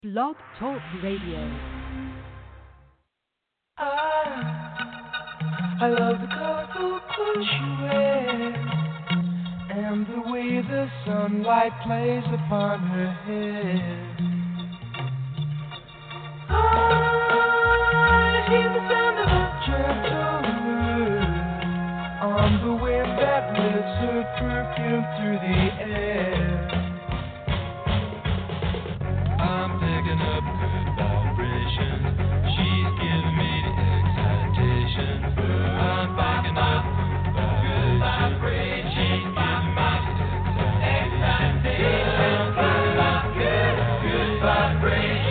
Blog Talk Radio. I love the colorful clothes she wears and the way the sunlight plays upon her hair. I hear the sound of a gentle word on the wind that lifts her perfume through the air. I'm picking up good vibrations. She's giving me the excitation. I'm picking up good vibrations. She's giving me the excitation. I'm picking up good vibrations.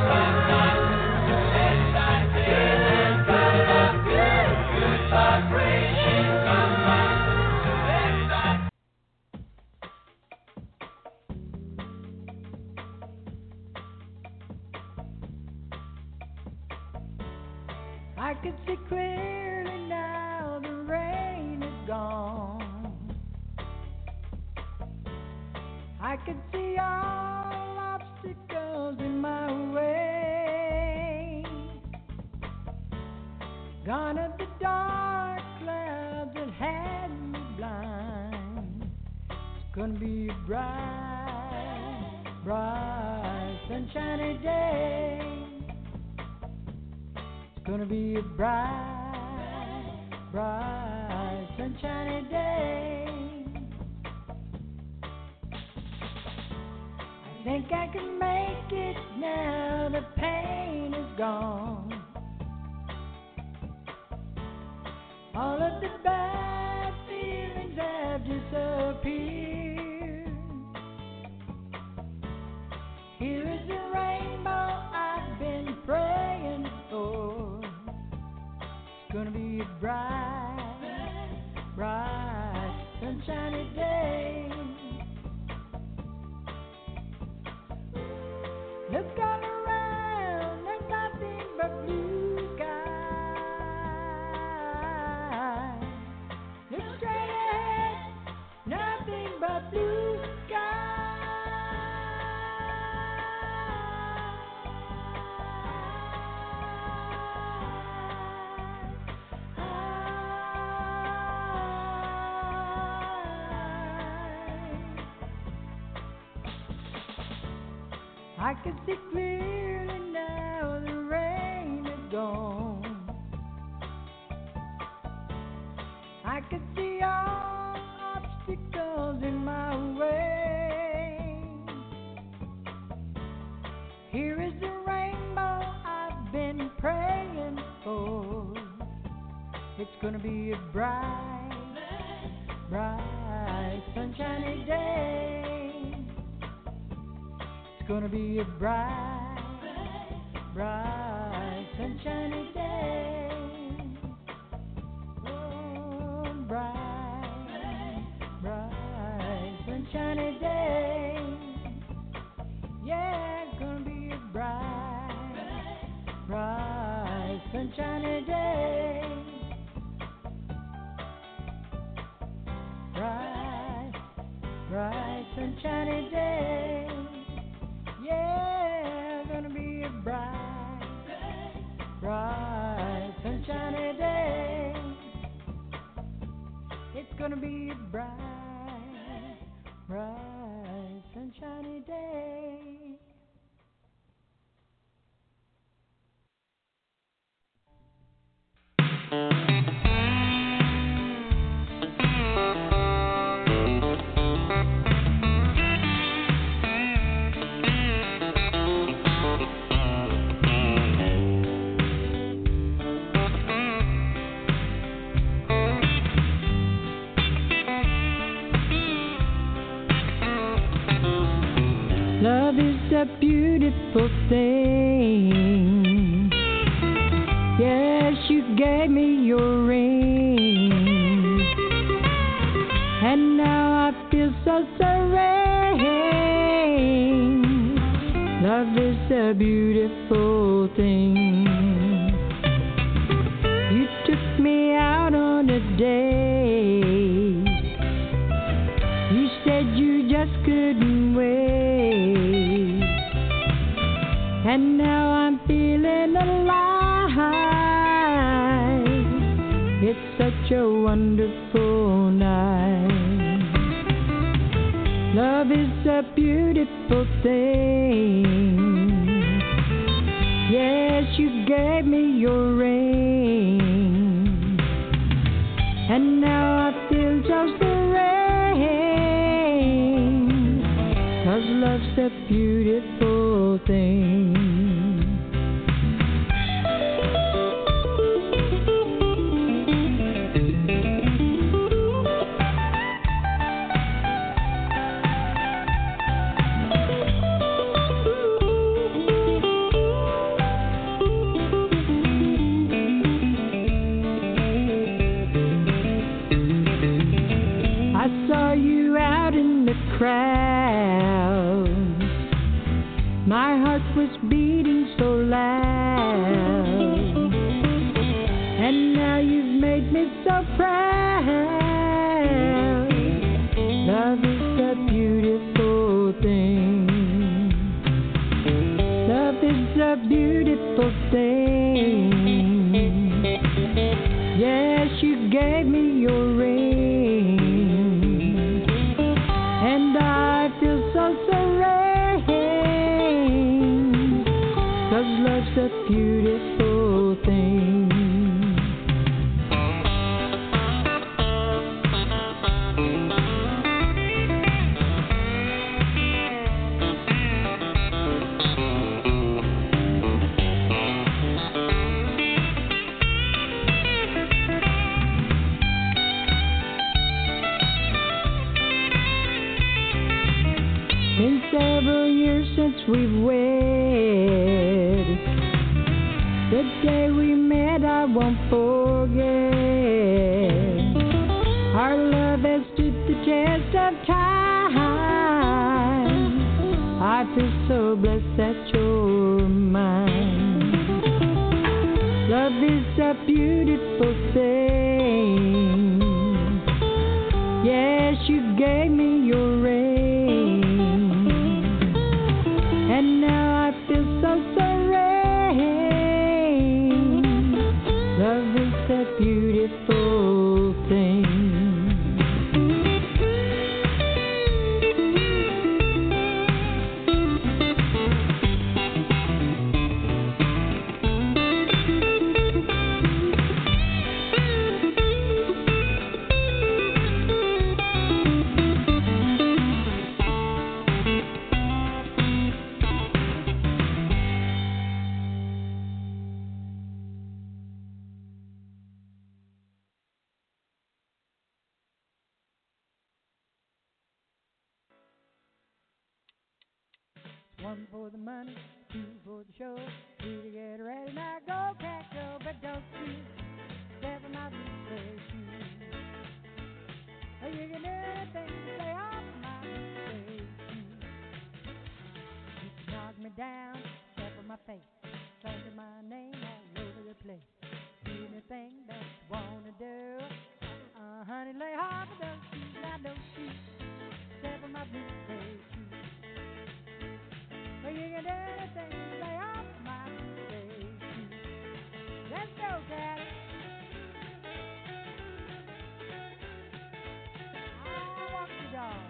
I can see clearly now the rain is gone. I can see all obstacles in my way. Gone are the dark clouds that had me blind. It's gonna be a bright, bright, sunshiny day. It's gonna be a bright, bright, sunshiny day. I think I can make it now, the pain is gone. All of the bad feelings have disappeared. Here is the rainbow I've been praying for. It's gonna be a bright, bright, sunshiny day. Look all around, there's nothing but blue sky. Look straight ahead, nothing but blue sky. I can see clearly now the rain is gone. I can see all obstacles in my way. Here is the rainbow I've been praying for. It's gonna be a bright, bright, sunshiny day. It's gonna be a bright, bright, sunshiny day. Oh, bright, bright, sunshiny day. Yeah, it's gonna be a bright, bright, sunshiny day. Bright, bright, sunshiny day. Yeah, gonna be a bright, bright, sunshiny day. It's gonna be a bright, bright, sunshiny day. Love is a beautiful thing. Yes, you gave me your ring, and now I feel so serene. Love is a beautiful thing. You took me out on a date. You said you just couldn't wait. And now I'm feeling alive. It's such a wonderful night. Love is a beautiful thing. Yes, you gave me your ring. And now I feel just the rain. 'Cause love's a beautiful thing. Crowd. My heart was beating so loud, and now you've made me so proud. Love is a beautiful thing. Love is a beautiful thing. Yes, you gave me your ring. And I feel so serene, 'cause love's a beautiful thing. Been several years since we've wed. The day we met I won't forget. Our love has stood the test of time. I feel so blessed that you're mine. Love is a beautiful thing. Yes, you gave me your ring. And now I feel so serene. Love is a beautiful thing. One for the money, two for the show. Three to get ready, now go, cat, go, but don't you step on my blue suede shoes. Oh, you can do anything to stay off my blue suede shoes. You can knock me down, step on my face, thunder my name all over the place. Do anything that you wanna do. Honey, lay off of those shoes, now don't you step on my blue suede shoes. Well, you can do anything to lay off my suede shoes. Let's go, Daddy. I walk the dog.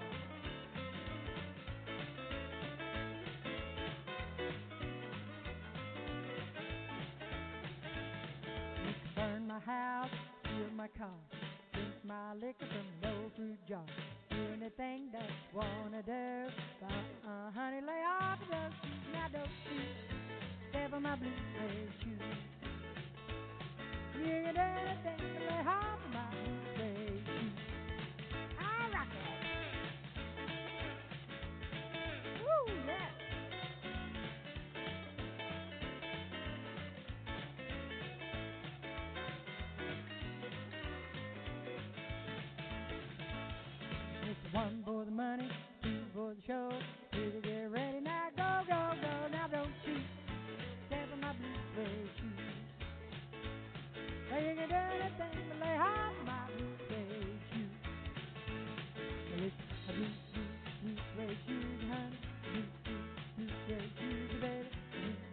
You can burn my house, steal my car, drink my liquor from an old fruit jar. Do anything that you wanna do. Honey, lay off of those shoes, now don't you step on my blue suede shoes. You can do anything to lay off of my blue suede shoes. I rock it. Woo, yeah. It's one for the money, two for the show. Three to get ready, now go, go, go. Now don't you step on my blue suede shoes. Well, you can do anything to lay off my blue suede shoes. Well, it's a blue suede shoes, honey. Blue suede shoes, baby. Blue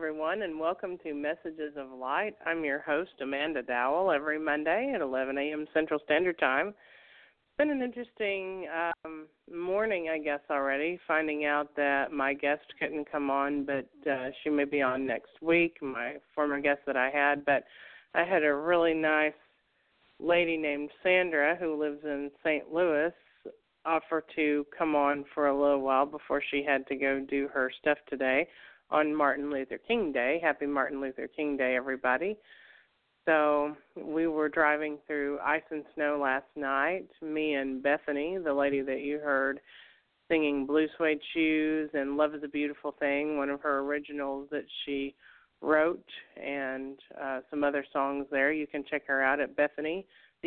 everyone, and welcome to Messages of Light. I'm your host, Amanda Dowell, every Monday at 11 a.m. Central Standard Time. It's been an interesting morning, I guess, already, finding out that my guest couldn't come on, but she may be on next week, my former guest that I had. But I had a really nice lady named Sandra who lives in St. Louis offer to come on for a little while before she had to go do her stuff today on Martin Luther King Day. Happy Martin Luther King Day, everybody. So we were driving through ice and snow last night, me and Bethany, the lady that you heard singing Blue Suede Shoes and Love is a Beautiful Thing, one of her originals that she wrote, and some other songs there. You can check her out at Bethany,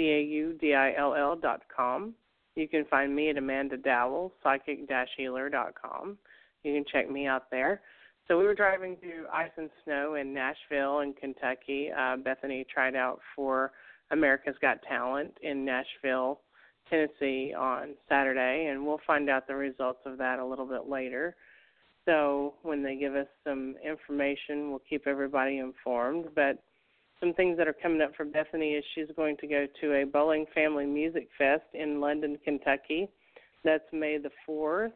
DAUDILL.com. You can find me at Amanda Dowell, psychic-healer.com. You can check me out there. So we were driving through ice and snow in Nashville and Kentucky. Bethany tried out for America's Got Talent in Nashville, Tennessee on Saturday, and we'll find out the results of that a little bit later. So when they give us some information, we'll keep everybody informed. But some things that are coming up for Bethany is she's going to go to a Bowling Family Music Fest in London, Kentucky. That's May the 4th,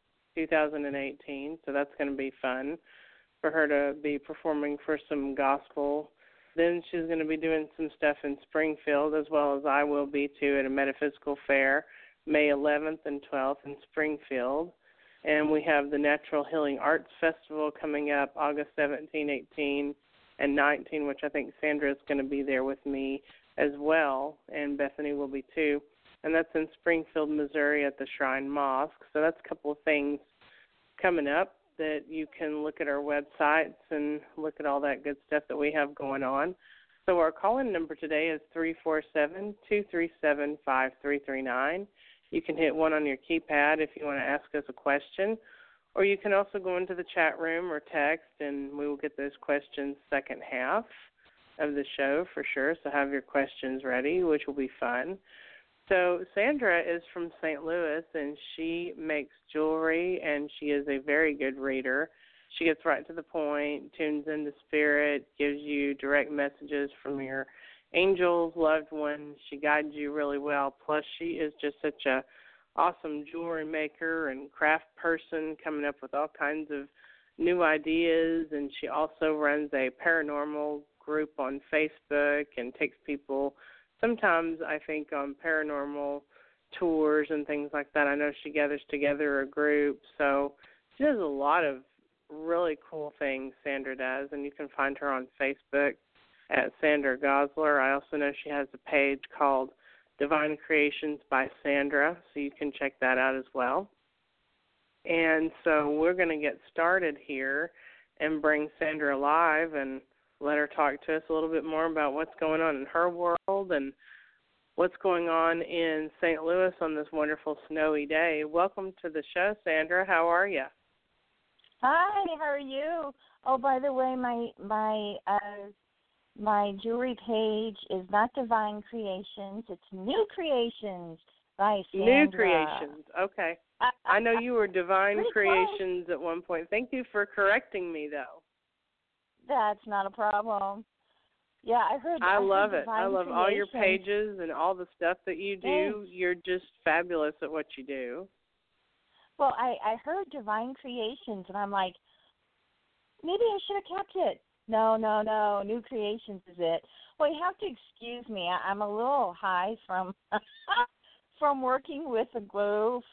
2018, so that's going to be fun for her to be performing for some gospel. Then she's going to be doing some stuff in Springfield, as well as I will be, too, at a metaphysical fair May 11th and 12th in Springfield. And we have the Natural Healing Arts Festival coming up August 17, 18, and 19, which I think Sandra is going to be there with me as well, and Bethany will be too. And that's in Springfield, Missouri at the Shrine Mosque. So that's a couple of things coming up that you can look at our websites and look at all that good stuff that we have going on. So our call-in number today is 347-237-5339. You can hit 1 on your keypad if you want to ask us a question, or you can also go into the chat room or text, and we will get those questions second half of the show for sure. So have your questions ready, which will be fun. So Sandra is from St. Louis, and she makes jewelry, and she is a very good reader. She gets right to the point, tunes into spirit, gives you direct messages from your angels, loved ones. She guides you really well. Plus, she is just such a awesome jewelry maker and craft person, coming up with all kinds of new ideas. And she also runs a paranormal group on Facebook and takes people sometimes, I think, on paranormal tours and things like that. I know she gathers together a group. So she does a lot of really cool things, Sandra does, and you can find her on Facebook at Sandra Gosler. I also know she has a page called Divine Creations by Sandra, so you can check that out as well. And so we're going to get started here and bring Sandra live and let her talk to us a little bit more about what's going on in her world and what's going on in St. Louis on this wonderful snowy day. Welcome to the show, Sandra. How are you? Hi, how are you? Oh, by the way, my jewelry page is not Divine Creations. It's New Creations by Sandra. New Creations. Okay. I know you were Divine Creations at one point. Thank you for correcting me, though. That's not a problem. Yeah, I heard. I love it. Divine I love Creations. all your pages and all the stuff that you do. Thanks. You're just fabulous at what you do. Well, I heard Divine Creations, and I'm like, maybe I should have kept it. No, New Creations is it. Well, you have to excuse me. I'm a little high from from working with the glue,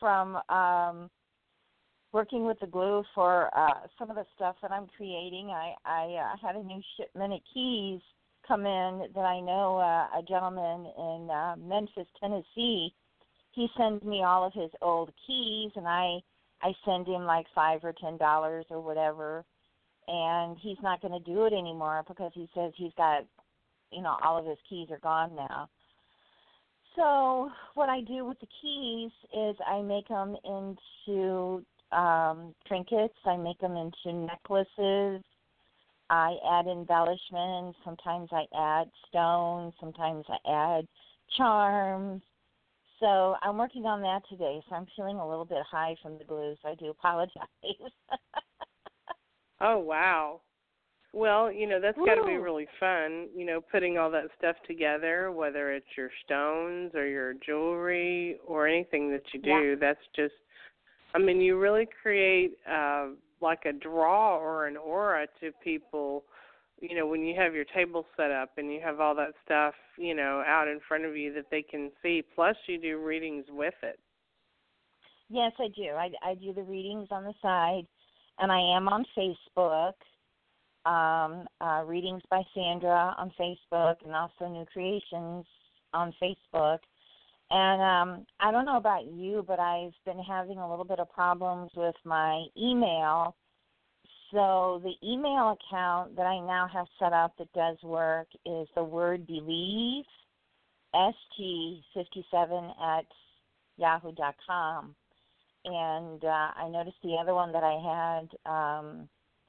for some of the stuff that I'm creating. I had a new shipment of keys come in that I know a gentleman in Memphis, Tennessee. He sends me all of his old keys, and I send him like $5 or $10 or whatever. And he's not going to do it anymore because he says he's got, all of his keys are gone now. So what I do with the keys is I make them into trinkets. I make them into necklaces. I add embellishments. Sometimes I add stones. Sometimes I add charms. So I'm working on that today. So I'm feeling a little bit high from the glue, so I do apologize. Oh, wow. Well, that's got to be Woo! really fun, putting all that stuff together, whether it's your stones or your jewelry or anything that you Yeah. do. That's just, you really create like a draw or an aura to people, when you have your table set up and you have all that stuff, out in front of you that they can see. Plus, you do readings with it. Yes, I do. I do the readings on the side, and I am on Facebook. Readings by Sandra on Facebook, and also New Creations on Facebook. And I don't know about you, but I've been having a little bit of problems with my email. So the email account that I now have set up that does work is the word believe, st57@yahoo.com. And I noticed the other one that I had,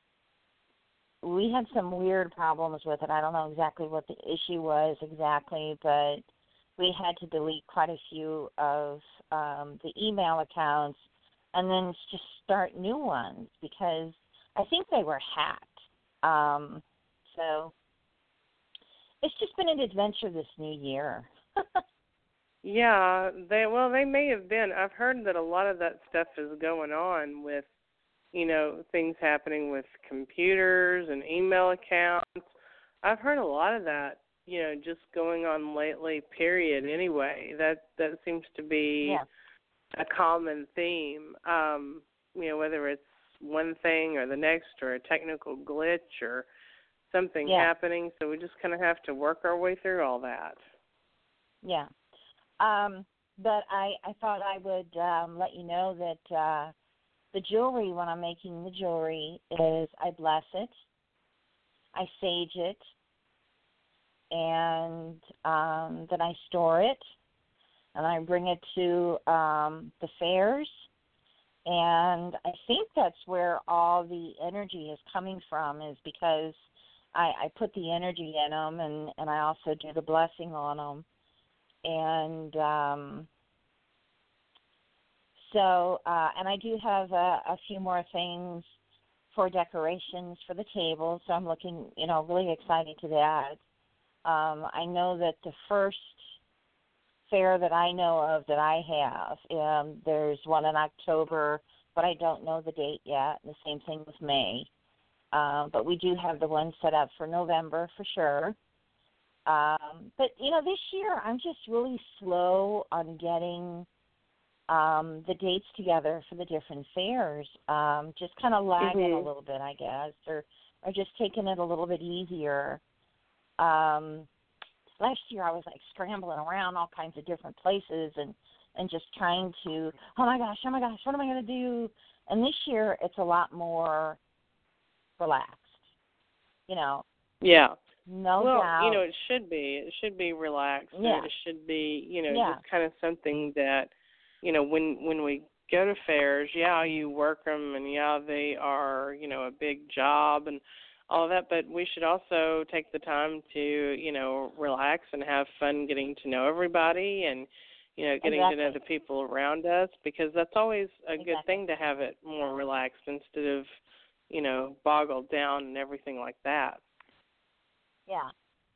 we had some weird problems with it. I don't know exactly what the issue was exactly, but we had to delete quite a few of the email accounts and then just start new ones because I think they were hacked. So it's just been an adventure this new year. Yeah, they may have been. I've heard that a lot of that stuff is going on with, things happening with computers and email accounts. I've heard a lot of that, just going on lately, period, anyway. That seems to be a common theme, whether it's one thing or the next or a technical glitch or something happening. So we just kind of have to work our way through all that. Yeah. But I thought I would let you know that the jewelry, when I'm making the jewelry, is I bless it, I sage it, and then I store it, and I bring it to the fairs, and I think that's where all the energy is coming from, is because I put the energy in them, and I also do the blessing on them. And and I do have a few more things for decorations for the table, so I'm looking, really excited to that. I know that the first fair that I know of that I have, there's one in October, but I don't know the date yet, and the same thing with May. But we do have the one set up for November for sure. But, this year I'm just really slow on getting the dates together for the different fairs. Just kind of lagging a little bit, I guess, or just taking it a little bit easier. Last year I was like scrambling around all kinds of different places and just trying to, oh my gosh, what am I going to do? And this year it's a lot more relaxed, Yeah. No well, doubt. It should be. It should be relaxed. Yeah. It should be, just kind of something that, when we go to fairs, you work them, and they are, a big job and all of that. But we should also take the time to, relax and have fun getting to know everybody and, getting to know the people around us, because that's always a good thing to have it more relaxed instead of, boggled down and everything like that. Yeah.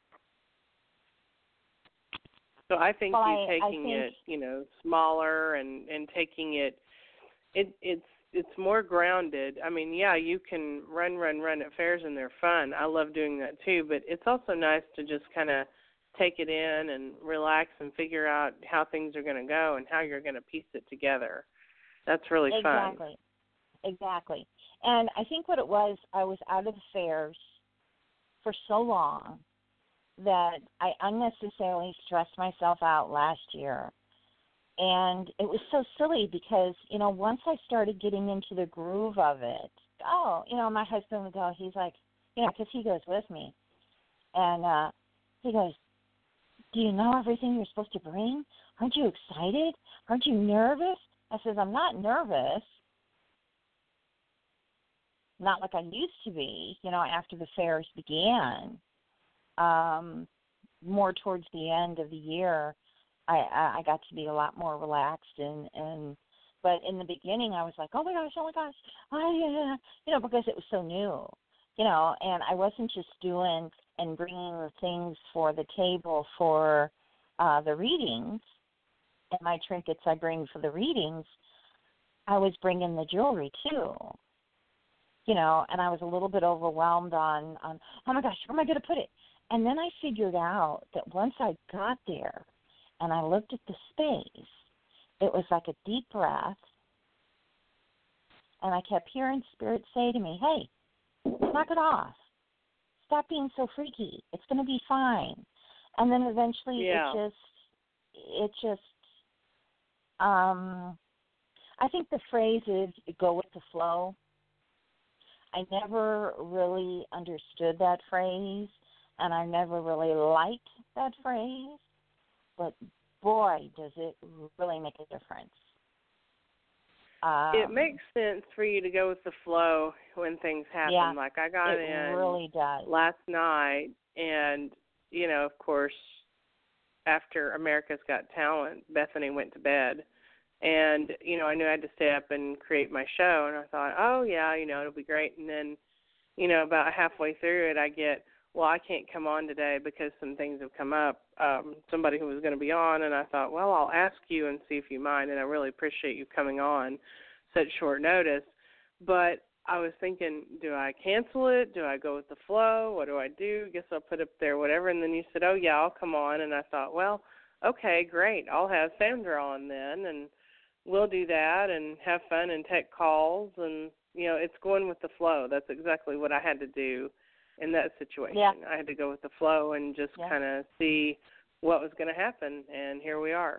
So I think taking it, smaller and taking it's more grounded. I mean, you can run at fairs and they're fun. I love doing that too, but it's also nice to just kind of take it in and relax and figure out how things are going to go and how you're going to piece it together. That's really fun. Exactly. And I think what it was, I was out of the fairs for so long that I unnecessarily stressed myself out last year. And it was so silly because, once I started getting into the groove of it, my husband would go, he's like, because he goes with me. And he goes, do you know everything you're supposed to bring? Aren't you excited? Aren't you nervous? I says, I'm not nervous. Not like I used to be, after the fairs began. More towards the end of the year, I got to be a lot more relaxed but in the beginning I was like, oh my gosh, because it was so new. and I wasn't just doing and bringing the things for the table for the readings and my trinkets I bring for the readings. I was bringing the jewelry too, and I was a little bit overwhelmed on oh my gosh, where am I going to put it? And then I figured out that once I got there and I looked at the space, it was like a deep breath, and I kept hearing Spirit say to me, hey, knock it off. Stop being so freaky. It's going to be fine. And then eventually it just, I think the phrase is go with the flow. I never really understood that phrase, and I never really liked that phrase, but boy, does it really make a difference. It makes sense for you to go with the flow when things happen. Yeah, like I got in really does. last night, and, of course, after America's Got Talent, Bethany went to bed. And, I knew I had to stay up and create my show. And I thought, oh, yeah, it'll be great. And then, about halfway through it, I get, well, I can't come on today because some things have come up, somebody who was going to be on. And I thought, well, I'll ask you and see if you mind. And I really appreciate you coming on such short notice. But I was thinking, do I cancel it? Do I go with the flow? What do I do? Guess I'll put up there whatever. And then you said, oh, yeah, I'll come on. And I thought, well, okay, great. I'll have Sandra on then. And we'll do that and have fun and take calls. And, it's going with the flow. That's exactly what I had to do in that situation. Yeah. I had to go with the flow and just kind of see what was going to happen. And here we are.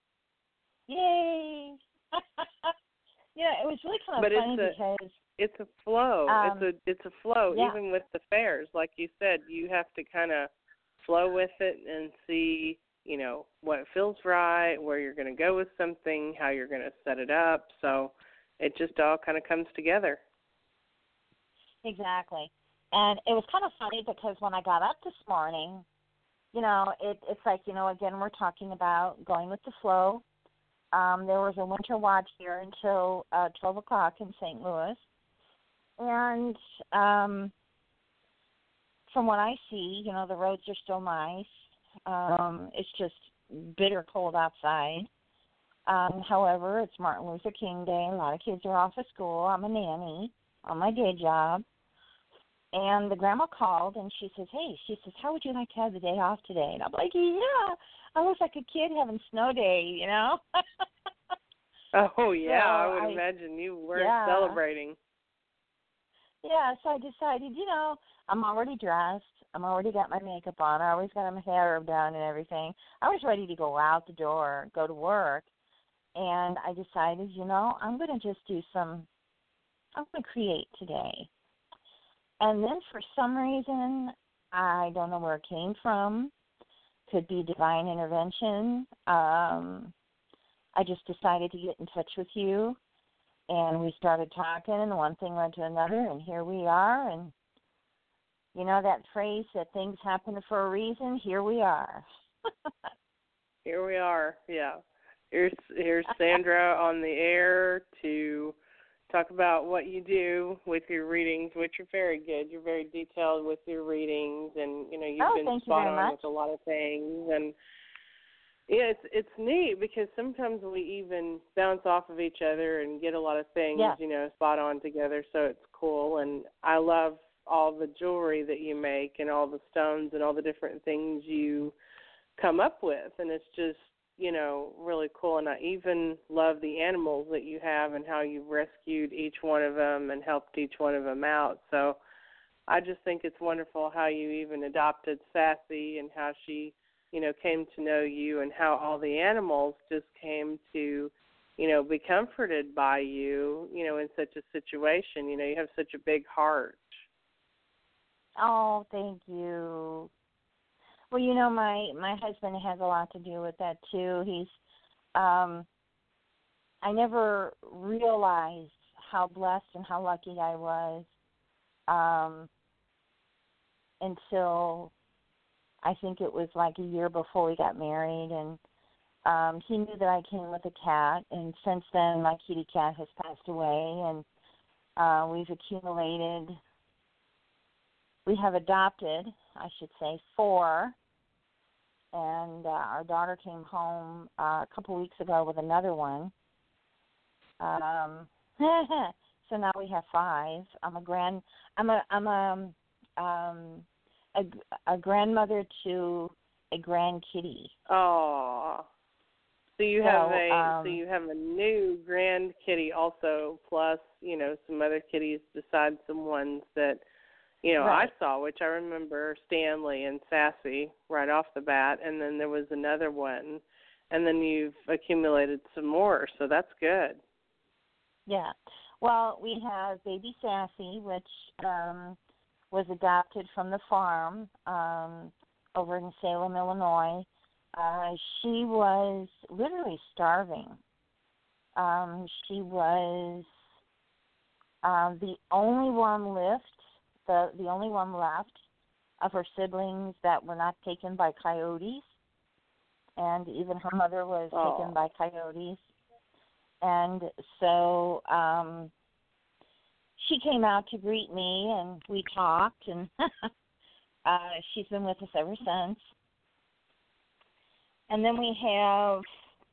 Yay. It was really kind of funny because it's a flow. It's a flow. Yeah. Even with the fairs, like you said, you have to kind of flow with it and see, what feels right, where you're going to go with something, how you're going to set it up. So it just all kind of comes together. Exactly. And it was kind of funny because when I got up this morning, it's like, again, we're talking about going with the flow. There was a winter watch here until 12 o'clock in St. Louis. And from what I see, the roads are still nice. It's just bitter cold outside. However, it's Martin Luther King Day. A lot of kids are off of school. I'm a nanny on my day job. And the grandma called, and she says, how would you like to have the day off today? And I'm like, yeah. I look like a kid having snow day, Oh, yeah, So I would imagine you weren't celebrating. Yeah, so I decided, I'm already dressed. I'm already got my makeup on. I always got my hair done and everything. I was ready to go out the door, go to work. And I decided, I'm going to just I'm going to create today. And then for some reason, I don't know where it came from. Could be divine intervention. I just decided to get in touch with you. And we started talking, and one thing led to another, and here we are. And that phrase that things happen for a reason, here we are. Here we are, yeah. Here's Sandra on the air to talk about what you do with your readings, which are very good. You're very detailed with your readings, and, you've been spot on with a lot of things. And, yeah, it's neat because sometimes we even bounce off of each other and get a lot of things, spot on together, so it's cool. And I love all the jewelry that you make and all the stones and all the different things you come up with, and it's just, really cool. And I even love the animals that you have and how you've rescued each one of them and helped each one of them out. So I just think it's wonderful how you even adopted Sassy and how she came to know you, and how all the animals just came to, be comforted by you, in such a situation. You have such a big heart. Oh, thank you. Well, my husband has a lot to do with that, too. He's, I never realized how blessed and how lucky I was until I think it was like a year before we got married, and he knew that I came with a cat, and since then my kitty cat has passed away, and we've accumulated we have adopted, I should say, 4. And our daughter came home a couple weeks ago with another one. So now we have 5. I'm a grandmother to a grand kitty. Oh, so you have a new grand kitty also, plus some other kitties besides some ones that Right. I saw, which I remember Stanley and Sassy right off the bat, and then there was another one, and then you've accumulated some more, so that's good. Yeah. Well, we have baby Sassy, which was adopted from the farm over in Salem, Illinois. She was literally starving. She was the only one left of her siblings that were not taken by coyotes, and even her mother was taken by coyotes. And so she came out to greet me, and we talked, and she's been with us ever since. And then we have,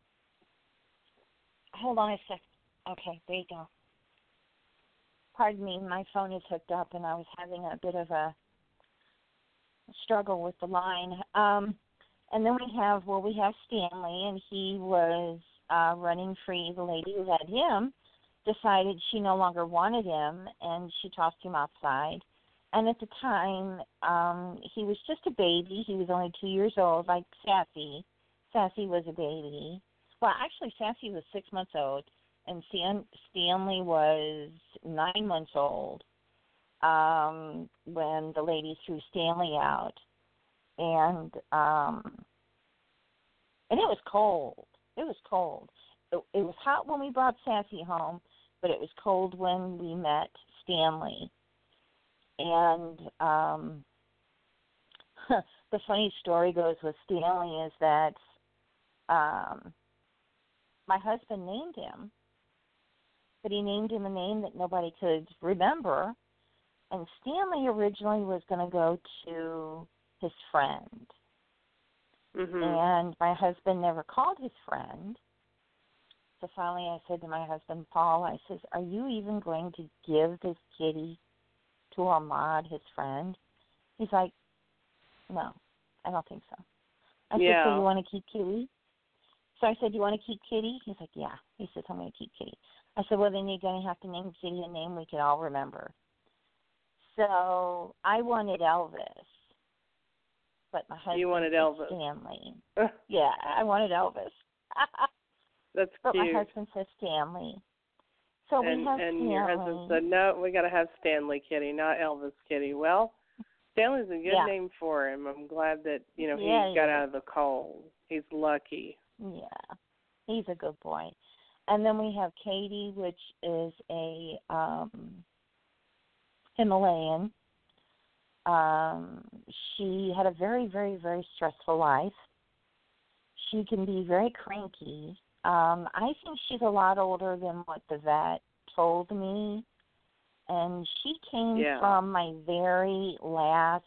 hold on a sec. Okay, there you go. Pardon me, my phone is hooked up, and I was having a bit of a struggle with the line. And then we have Stanley, and he was running free. The lady who had him decided she no longer wanted him, and she tossed him outside. And at the time, he was just a baby. He was only 2 years old, like Sassy. Sassy was a baby. Well, actually, Sassy was 6 months old, and Stanley was 9 months old when the lady threw Stanley out. And it was cold. It was cold. It was hot when we brought Sassy home, but it was cold when we met Stanley. And the funny story goes with Stanley is that my husband named him, but he named him a name that nobody could remember. And Stanley originally was going to go to his friend. Mm-hmm. And my husband never called his friend. So finally I said to my husband, Paul, I says, are you even going to give this kitty to Ahmad, his friend? He's like, no, I don't think so. I said, so you want to keep Kitty? So I said, you want to keep Kitty? He's like, yeah. He says, I'm going to keep Kitty. I said, well, then you're going to have to name Kitty a name we could all remember. So I wanted Elvis. But my husband You wanted Elvis. Stanley. Yeah, I wanted Elvis. That's but cute. my husband says Stanley. So we have and Stanley. your husband said, no, we got to have Stanley Kitty, not Elvis Kitty. Well, Stanley's a good name for him. I'm glad that, he got out of the cold. He's lucky. Yeah, he's a good boy. And then we have Katie, which is a Himalayan. She had a very, very, very stressful life. She can be very cranky. I think she's a lot older than what the vet told me. And she came from my very last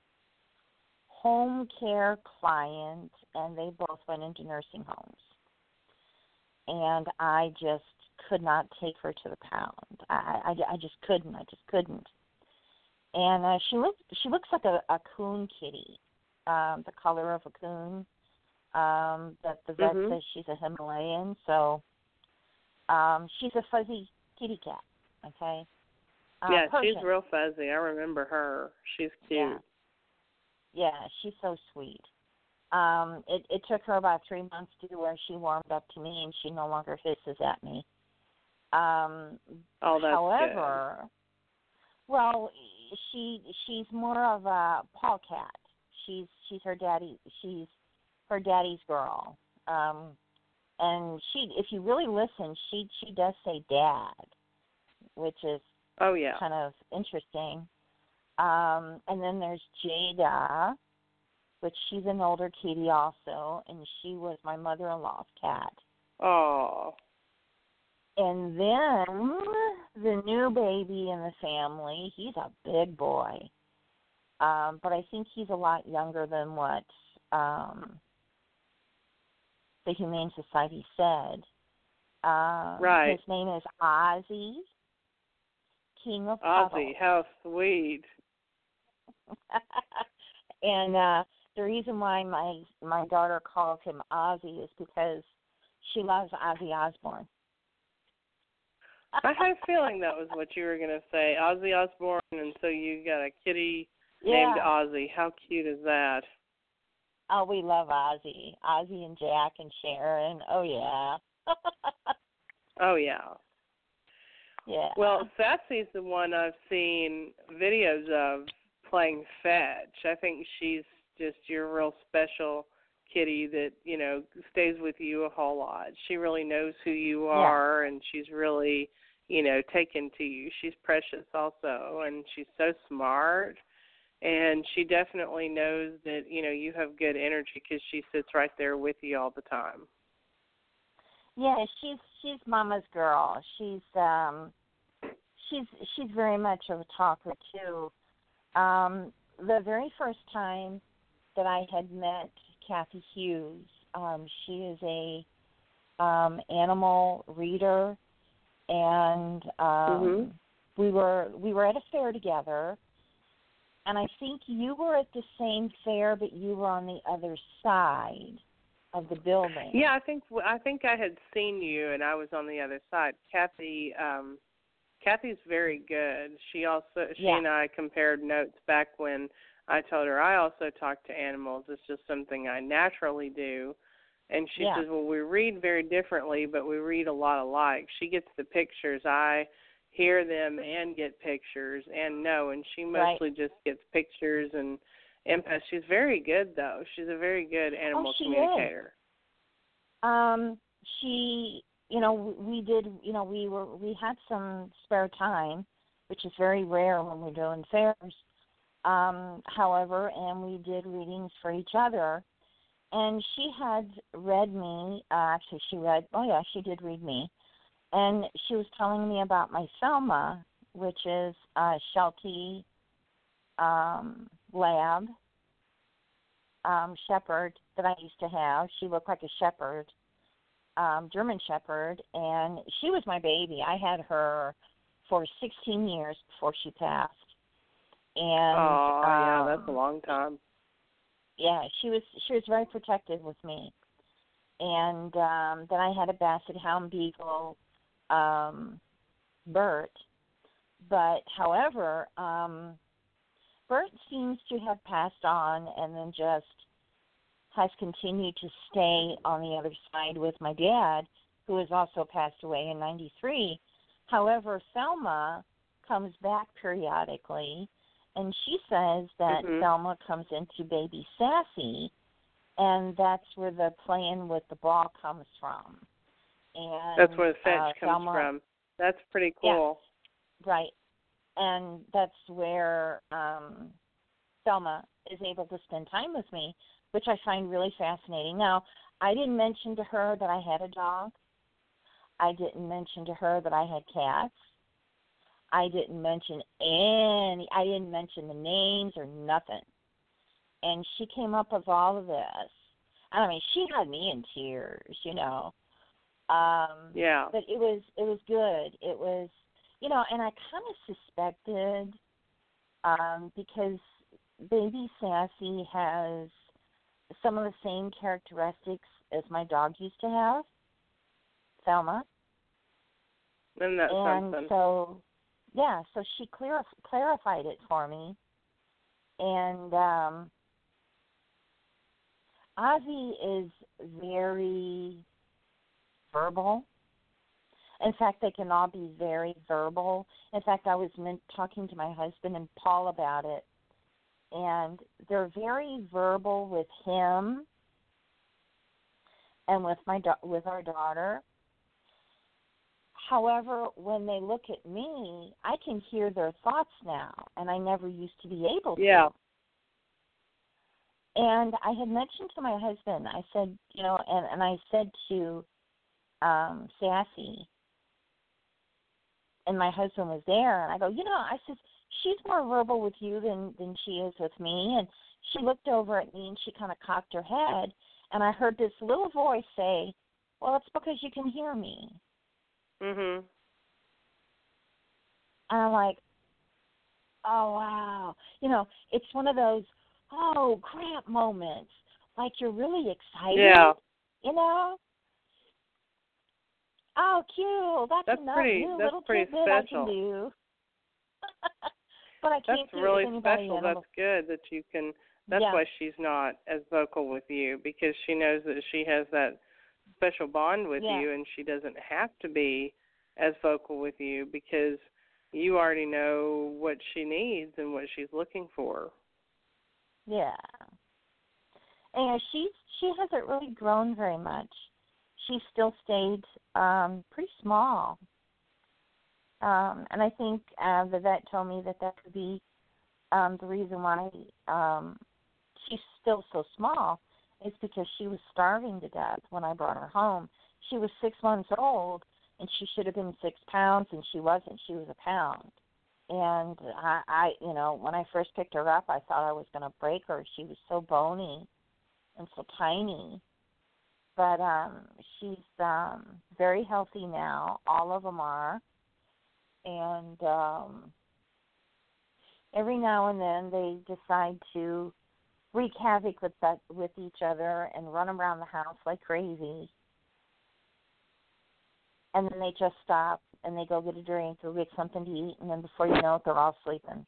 home care client, and they both went into nursing homes. And I just could not take her to the pound. I just couldn't. And she looks like a coon kitty, the color of a coon. That the vet says she's a Himalayan, so she's a fuzzy kitty cat. Okay. She's real fuzzy. I remember her. She's cute. Yeah, she's so sweet. It took her about 3 months to where she warmed up to me, and she no longer hisses at me. That's however, good. Well, she's more of a paw cat. She's her daddy. She's her daddy's girl. And if you really listen, she does say dad, which is kind of interesting. And then there's Jada, which she's an older kitty also, and she was my mother-in-law's cat. Oh. And then the new baby in the family, he's a big boy. But I think he's a lot younger than what the Humane Society said. Right. His name is Ozzy, King of Ozzy, Puddles. how sweet. And the reason why my daughter calls him Ozzy is because she loves Ozzy Osbourne. I had a feeling that was what you were going to say, Ozzy Osbourne, and so you got a kitty Yeah. named Ozzy. How cute is that? Oh, we love Ozzy. Ozzy and Jack and Sharon. Oh, yeah. Oh, yeah. Yeah. Well, Sassy's the one I've seen videos of playing fetch. I think she's just your real special kitty that, stays with you a whole lot. She really knows who you are, and she's really, taken to you. She's precious also, and she's so smart. And she definitely knows that, you have good energy because she sits right there with you all the time. Yeah, she's Mama's girl. She's very much of a talker too. The very first time that I had met Kathy Hughes, she is a animal reader, and we were at a fair together. And I think you were at the same fair, but you were on the other side of the building. Yeah, I think I had seen you, and I was on the other side. Kathy's very good. She and I compared notes back when I told her I also talk to animals. It's just something I naturally do. And she says, well, we read very differently, but we read a lot alike. She gets the pictures. I hear them and get pictures and know, and she mostly just gets pictures and empath. She's very good, though. She's a very good animal communicator. She, we had some spare time, which is very rare when we're doing fairs. However, and we did readings for each other. And she had read me, she did read me. And she was telling me about my Selma, which is a Sheltie lab shepherd that I used to have. She looked like a shepherd, German shepherd, and she was my baby. I had her for 16 years before she passed. And that's a long time. Yeah, she was very protective with me. And then I had a Basset Hound Beagle, Bert. But, however, Bert seems to have passed on and then just has continued to stay on the other side with my dad, who has also passed away in 93. However, Thelma comes back periodically, and she says that Thelma comes into baby Sassy, and that's where the playing with the ball comes from. And that's where the fetch comes from. That's pretty cool. Yeah, right. And that's where Thelma is able to spend time with me, which I find really fascinating. Now, I didn't mention to her that I had a dog. I didn't mention to her that I had cats. I didn't mention the names or nothing. And she came up with all of this. I mean, she had me in tears, you know. Yeah. But it was good. It was, you know, and I kind of suspected because baby Sassy has some of the same characteristics as my dog used to have, Thelma. And that's something. So, yeah, so she clarified it for me. And Ozzy is very verbal. In fact, they can all be very verbal. In fact, I was talking to my husband and Paul about it, and they're very verbal with him and with with our daughter. However, when they look at me, I can hear their thoughts now, and I never used to be able to. Yeah. And I had mentioned to my husband, I said, you know, and I said to Sassy, and my husband was there, and I go, you know, I said, she's more verbal with you than she is with me. And she looked over at me and she kind of cocked her head, and I heard this little voice say, "Well, it's because you can hear me." Mhm. And I'm like, "Oh wow!" It's one of those "oh crap" moments. Like you're really excited. Yeah. Oh, cute. That's enough pretty. new That's little pretty tidbit I special. can do. But I can't That's do it really with anybody special. animal. That's good that you can. That's Yeah. why she's not as vocal with you, because she knows that she has that special bond with Yeah. you, and she doesn't have to be as vocal with you because you already know what she needs and what she's looking for. Yeah. And she hasn't really grown very much. She still stayed pretty small. And I think the vet told me that could be the reason why she's still so small is because she was starving to death when I brought her home. She was 6 months old, and she should have been 6 pounds, and she wasn't. She was a pound. And I when I first picked her up, I thought I was going to break her. She was so bony and so tiny. But she's very healthy now. All of them are. And every now and then they decide to wreak havoc with each other and run around the house like crazy. And then they just stop and they go get a drink or get something to eat, and then before you know it, they're all sleeping.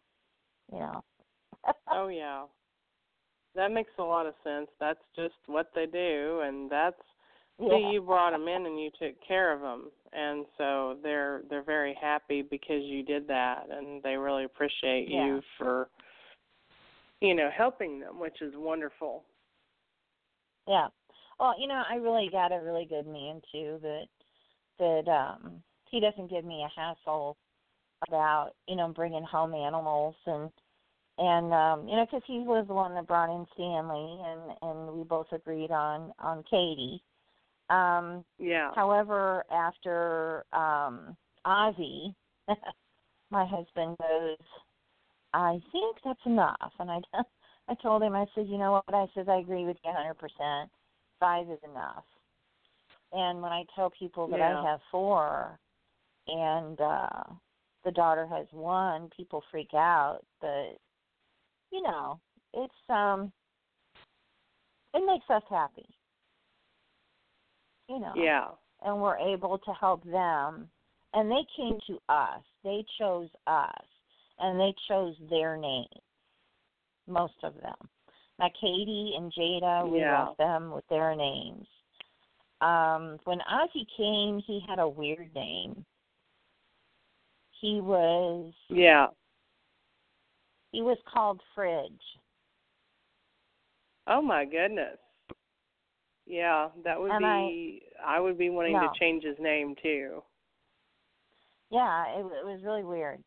Oh, yeah. That makes a lot of sense. That's just what they do, and that's you brought them in and you took care of them. And so they're very happy because you did that, and they really appreciate you for, helping them, which is wonderful. Yeah. Well, I really got a really good man, too, that he doesn't give me a hassle about, bringing home animals and because he was the one that brought in Stanley, and we both agreed on Katie. However, after Ozzy, my husband goes, "I think that's enough." And I told him, I said, "You know what?" I said, "I agree with you 100%. 5 is enough." And when I tell people that I have 4 and the daughter has 1, people freak out. But, it's it makes us happy. Yeah. And we're able to help them. And they came to us. They chose us. And they chose their name, most of them. Now, Katie and Jada, we left them with their names. When Ozzy came, he had a weird name. He was called Fridge. Oh, my goodness. Yeah, that would I would be wanting to change his name, too. Yeah, it was really weird.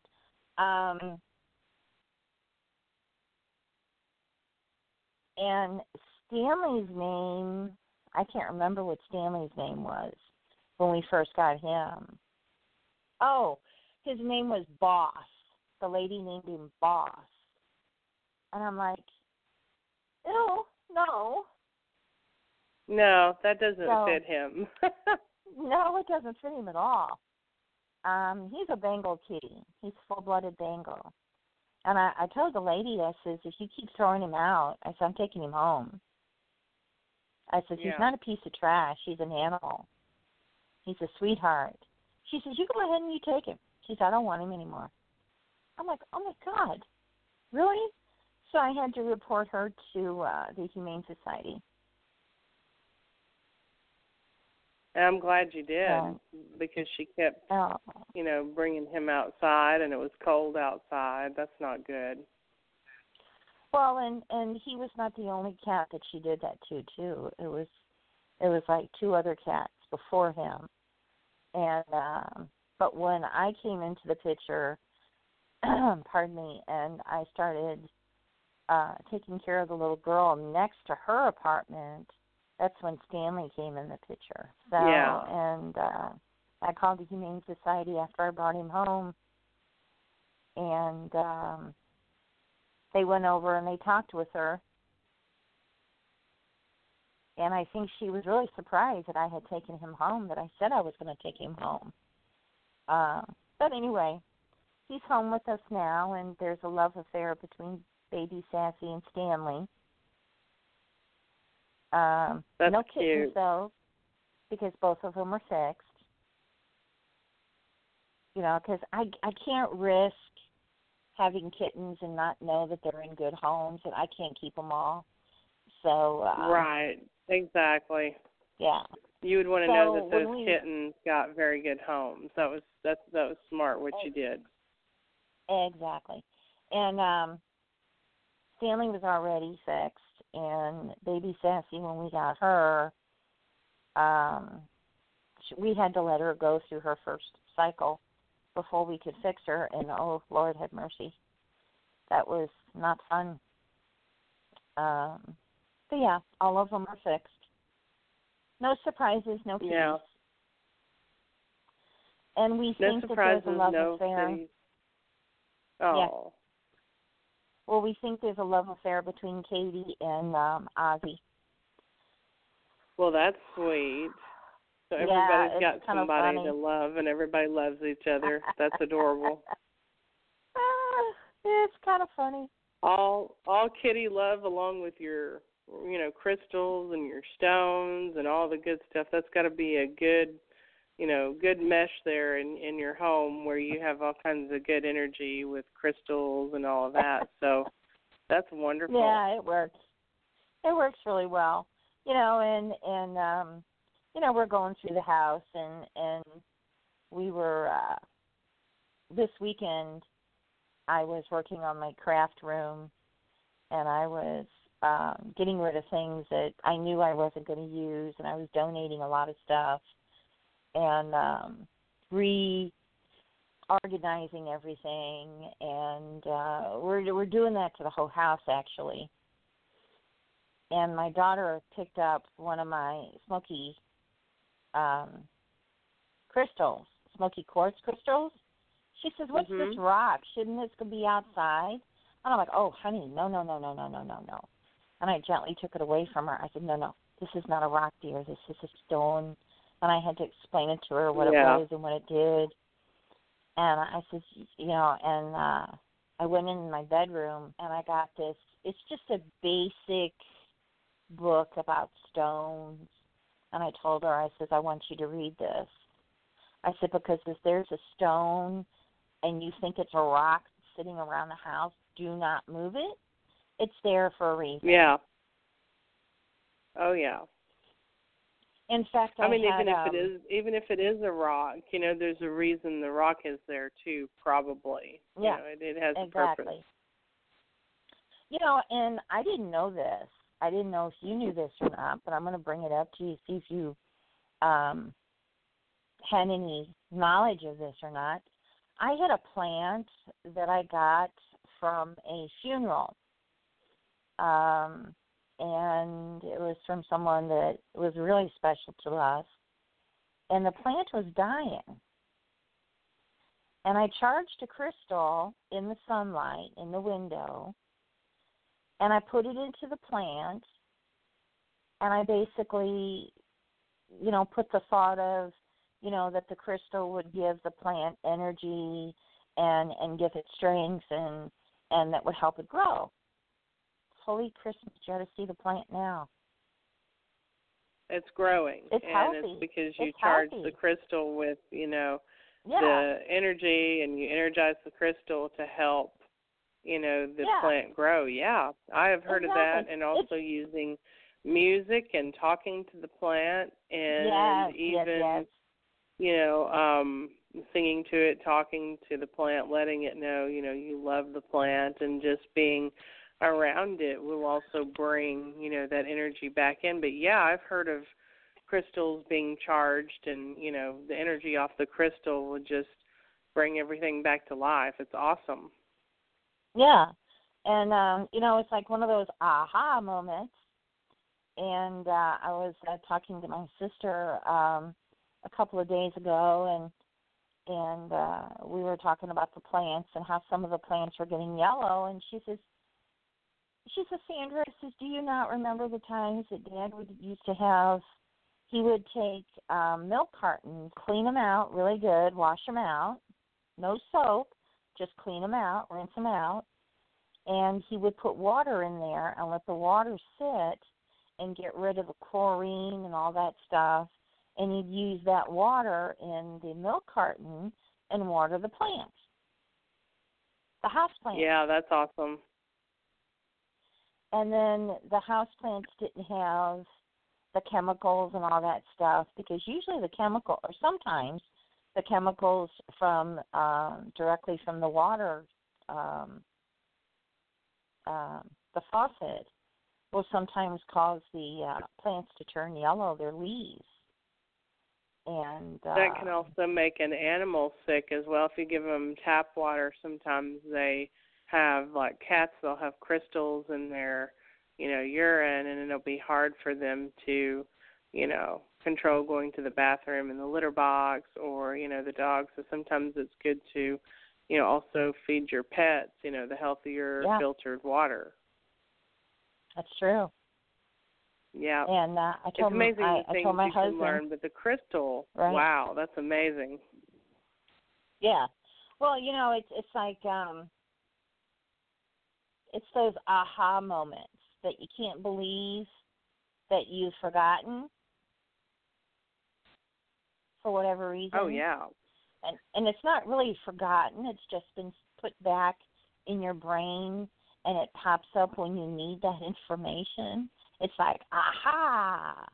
And Stanley's name, I can't remember what Stanley's name was when we first got him. Oh, his name was Boss. The lady named him Boss. And I'm like, ew, no. No, that doesn't fit him. No, it doesn't fit him at all. He's a Bengal kitty. He's full-blooded Bengal. And I told the lady, I says, if you keep throwing him out, I said, I'm taking him home. I said, he's not a piece of trash. He's an animal. He's a sweetheart. She says, you go ahead and you take him. She said, I don't want him anymore. I'm like, oh, my God. Really? So I had to report her to the Humane Society. And I'm glad you did, because she kept, bringing him outside, and it was cold outside. That's not good. Well, and he was not the only cat that she did that to, too. It was like 2 other cats before him. And but when I came into the picture, pardon me, and I started taking care of the little girl next to her apartment, that's when Stanley came in the picture. So, and I called the Humane Society after I brought him home. and they went over and they talked with her. And I think she was really surprised that I had taken him home, that I said I was going to take him home. But anyway, he's home with us now, and there's a love affair between Baby Sassy and Stanley. That's no kittens, cute. though, because both of them are fixed. You know, because I can't risk having kittens and not know that they're in good homes, and I can't keep them all. So right, exactly. Yeah. You would want to So know that those when kittens got very good homes. That was smart what you did. Exactly. And Stanley was already fixed, and Baby Sassy, when we got her, we had to let her go through her first cycle before we could fix her, and oh, Lord have mercy. That was not fun. But yeah, all of them are fixed. No surprises, no kitties. Yeah. And we No think that surprises, there's a love no affair. kitties. Oh. Yeah. Well, we think there's a love affair between Katie and Ozzy. Well, that's sweet. So Yeah, everybody's got it's kind of somebody funny. to love, and everybody loves each other. That's adorable. It's kind of funny. All kitty love, along with your, crystals and your stones and all the good stuff. That's got to be a good, good mesh there in your home where you have all kinds of good energy with crystals and all of that. So that's wonderful. Yeah, it works. It works really well. And we're going through the house, and we were this weekend. I was working on my craft room, and I was getting rid of things that I knew I wasn't going to use, and I was donating a lot of stuff, and reorganizing everything, and we're doing that to the whole house, actually. And my daughter picked up one of my smoky crystals, smoky quartz crystals. She says, "What's this rock? Shouldn't this be outside?" And I'm like, "Oh, honey, no. And I gently took it away from her. I said, no, this is not a rock, dear. This is a stone. And I had to explain it to her what it was and what it did. And I said, and I went in my bedroom, and I got this. It's just a basic book about stones. And I told her, I said, I want you to read this. I said, because if there's a stone and you think it's a rock sitting around the house, do not move it. It's there for a reason. Yeah. Oh, yeah. In fact, even if it is a rock, there's a reason the rock is there too, probably. Yeah. It has exactly. a purpose. And I didn't know this. I didn't know if you knew this or not, but I'm going to bring it up to you, see if you had any knowledge of this or not. I had a plant that I got from a funeral, and it was from someone that was really special to us, and the plant was dying. And I charged a crystal in the sunlight in the window, and I put it into the plant, and I basically, put the thought of, that the crystal would give the plant energy and give it strength and that would help it grow. Holy Christmas, you ought to see the plant now. It's growing. It's and healthy. It's because you It's charge healthy. the crystal with, the energy, and you energize the crystal to help, the plant grow. Yeah, I have heard of that, and also using music and talking to the plant, and singing to it, talking to the plant, letting it know, you love the plant, and just being around it will also bring, that energy back in. But yeah, I've heard of crystals being charged, and, the energy off the crystal will just bring everything back to life. It's awesome. Yeah. And, it's like one of those aha moments. And I was talking to my sister a couple of days ago, and we were talking about the plants and how some of the plants were getting yellow, and she says, Sandra, do you not remember the times that Dad used to have, he would take milk cartons, clean them out really good, wash them out, no soap, just clean them out, rinse them out, and he would put water in there and let the water sit and get rid of the chlorine and all that stuff, and he'd use that water in the milk carton and water the plants, the house plants. Yeah, that's awesome. And then the house plants didn't have the chemicals and all that stuff, because usually sometimes the chemicals from directly from the water, the faucet, will sometimes cause the plants to turn yellow, their leaves. And that can also make an animal sick as well. If you give them tap water, sometimes they have, like cats, they'll have crystals in their, urine, and it'll be hard for them to, control going to the bathroom in the litter box or, the dogs. So sometimes it's good to, also feed your pets, the healthier filtered water. That's true. Yeah. And I told my husband. Learn, but the crystal, right. Wow, that's amazing. Yeah. Well, it's like it's those aha moments that you can't believe that you've forgotten for whatever reason. Oh, yeah. And it's not really forgotten. It's just been put back in your brain, and it pops up when you need that information. It's like, aha!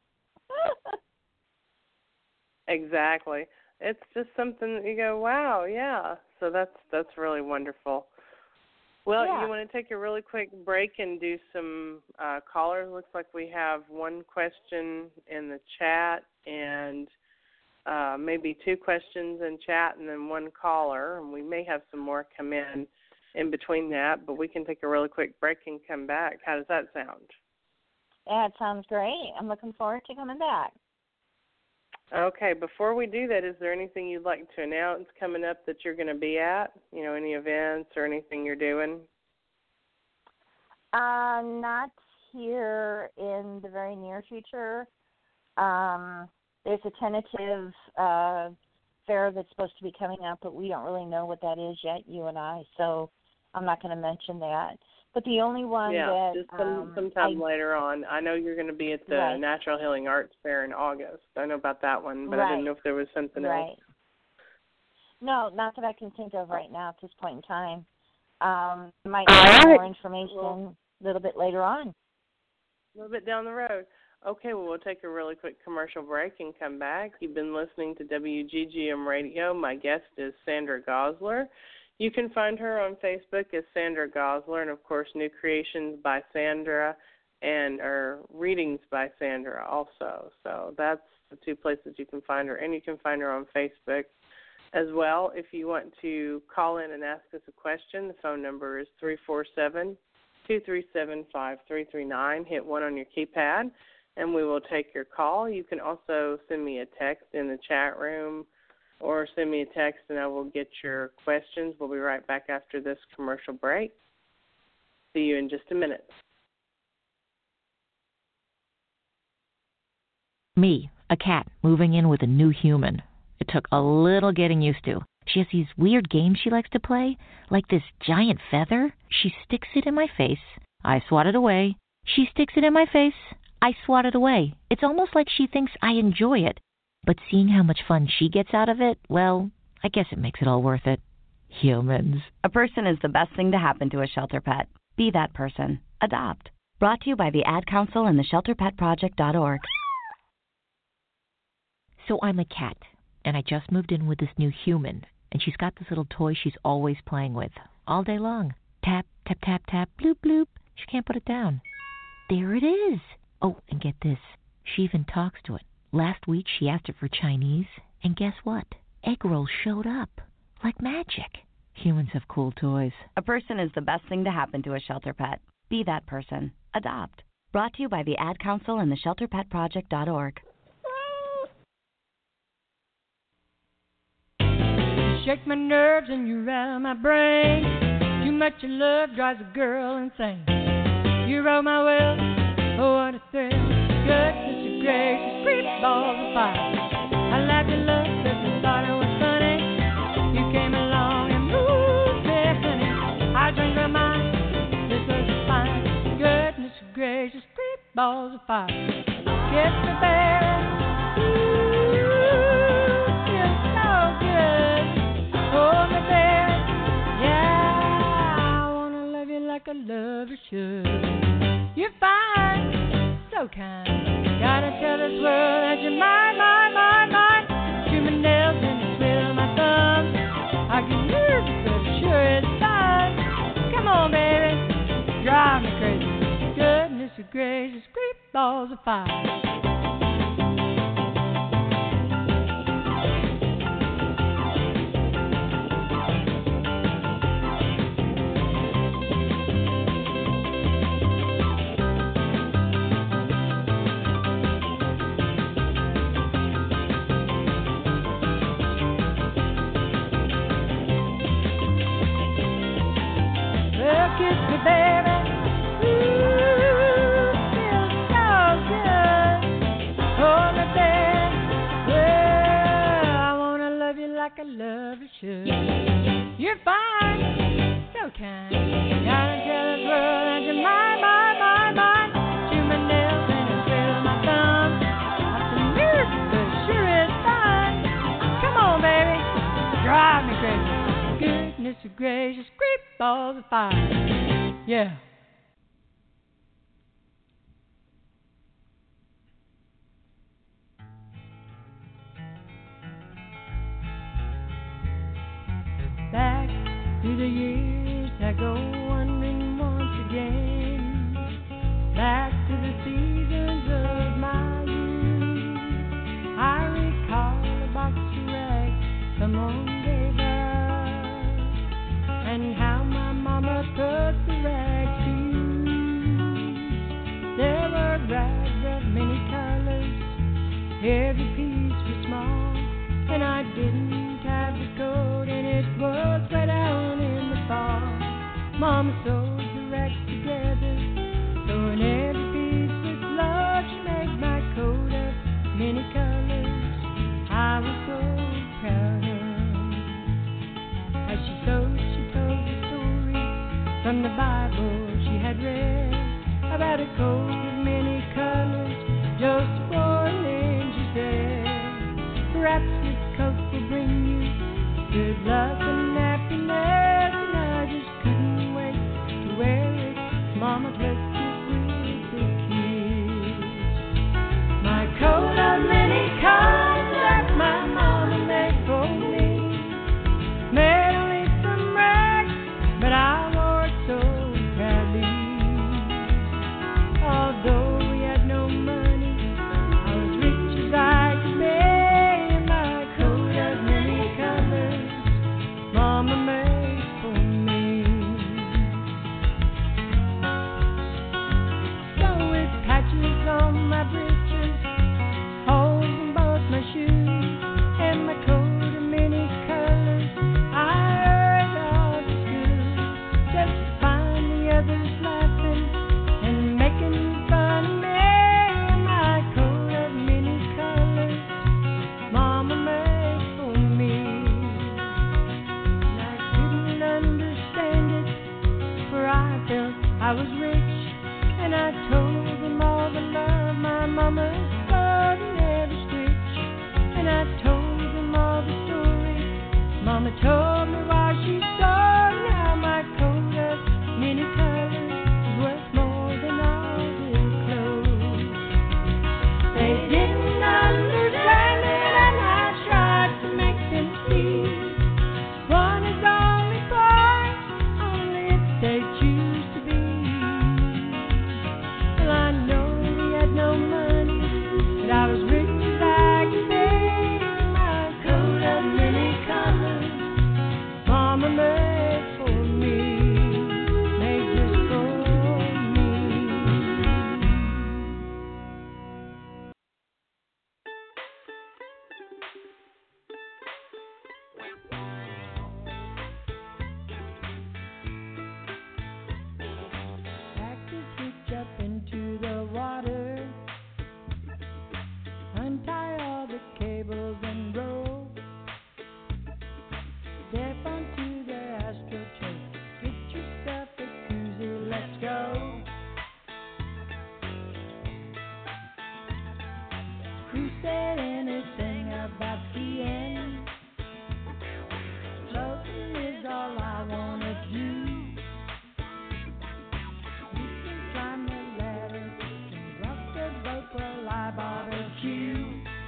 Exactly. It's just something that you go, wow, yeah. So that's really wonderful. Well, yeah. You want to take a really quick break and do some callers? Looks like we have one question in the chat and maybe two questions in chat and then one caller. And we may have some more come in between that, but we can take a really quick break and come back. How does that sound? Yeah, it sounds great. I'm looking forward to coming back. Okay, before we do that, is there anything you'd like to announce coming up that you're going to be at? Any events or anything you're doing? Not here in the very near future. There's a tentative fair that's supposed to be coming up, but we don't really know what that is yet, you and I, so I'm not going to mention that. But the only one that... just sometime later on. I know you're going to be at the Natural Healing Arts Fair in August. I know about that one, but I didn't know if there was something else. No, not that I can think of right now at this point in time. I might have more information a little bit later on. A little bit down the road. Okay, well, we'll take a really quick commercial break and come back. You've been listening to WGGM Radio. My guest is Sandra Gosler. You can find her on Facebook as Sandra Gosler, and, of course, New Creations by Sandra or Readings by Sandra also. So that's the two places you can find her, and you can find her on Facebook as well. If you want to call in and ask us a question, the phone number is 347-237-5339. Hit 1 on your keypad, and we will take your call. You can also send me a text in the chat room or send me a text, and I will get your questions. We'll be right back after this commercial break. See you in just a minute. Me, a cat, moving in with a new human. It took a little getting used to. She has these weird games she likes to play, like this giant feather. She sticks it in my face. I swat it away. She sticks it in my face. I swat it away. It's almost like she thinks I enjoy it. But seeing how much fun she gets out of it, well, I guess it makes it all worth it. Humans. A person is the best thing to happen to a shelter pet. Be that person. Adopt. Brought to you by the Ad Council and the ShelterPetProject.org. So I'm a cat, and I just moved in with this new human, and she's got this little toy she's always playing with, all day long. Tap, tap, tap, tap, bloop, bloop. She can't put it down. There it is. Oh, and get this. She even talks to it. Last week she asked it for Chinese, and guess what? Egg rolls showed up. Like magic. Humans have cool toys. A person is the best thing to happen to a shelter pet. Be that person. Adopt. Brought to you by the Ad Council and the ShelterPetProject.org. shake my nerves and you rattle my brain. Too much of love drives a girl insane. You roll my world, oh what a thrill. Goodness gracious, creep balls of fire. I laughed at love cause I thought it was funny. You came along and moved me, honey. I drank my mind, this was fine. Goodness gracious, creep balls of fire. Kiss me, baby. Ooh, feels so good. Hold me, baby. Yeah, I wanna love you like a lover should. You're fine, so kind. Gotta tell this world that you're mine, mine, mine, mine. Chew my nails and twiddle my thumbs. I get nervous, but sure it's fun. Come on, baby, drive me crazy. Goodness gracious, creep balls of fire. Kiss me, baby. Ooh, feels so good. Hold me, baby. Well, I wanna love you like a lover should. You're fine, so kind. Gotta tell this world that you're mine, mine, mine, mine. Chew my nails and twiddle my thumbs. I'm so nervous, but sure it's fun. Come on, baby, drive me crazy. Goodness gracious, creep balls of fire. Yeah. Back through the years I go wandering once again. Back to the seasons of my youth. I recall a box of rags someone gave us, and how my mama put the rags to use. There were rags of many colors, every piece was small, and I didn't have the coat, and it was way down in the fall. Mama sewed the rags together, so in every piece with love she made my coat of many colors. I was so proud of. As she sewed, she told the story from the Bible she had read about a coat of many colors just for an end. She said, perhaps this coat will bring you good luck and happiness, and I just couldn't wait to wear Who said anything about skiing? Floating is all I wanna do. You can climb the ladder and rock the boat while I barbecue.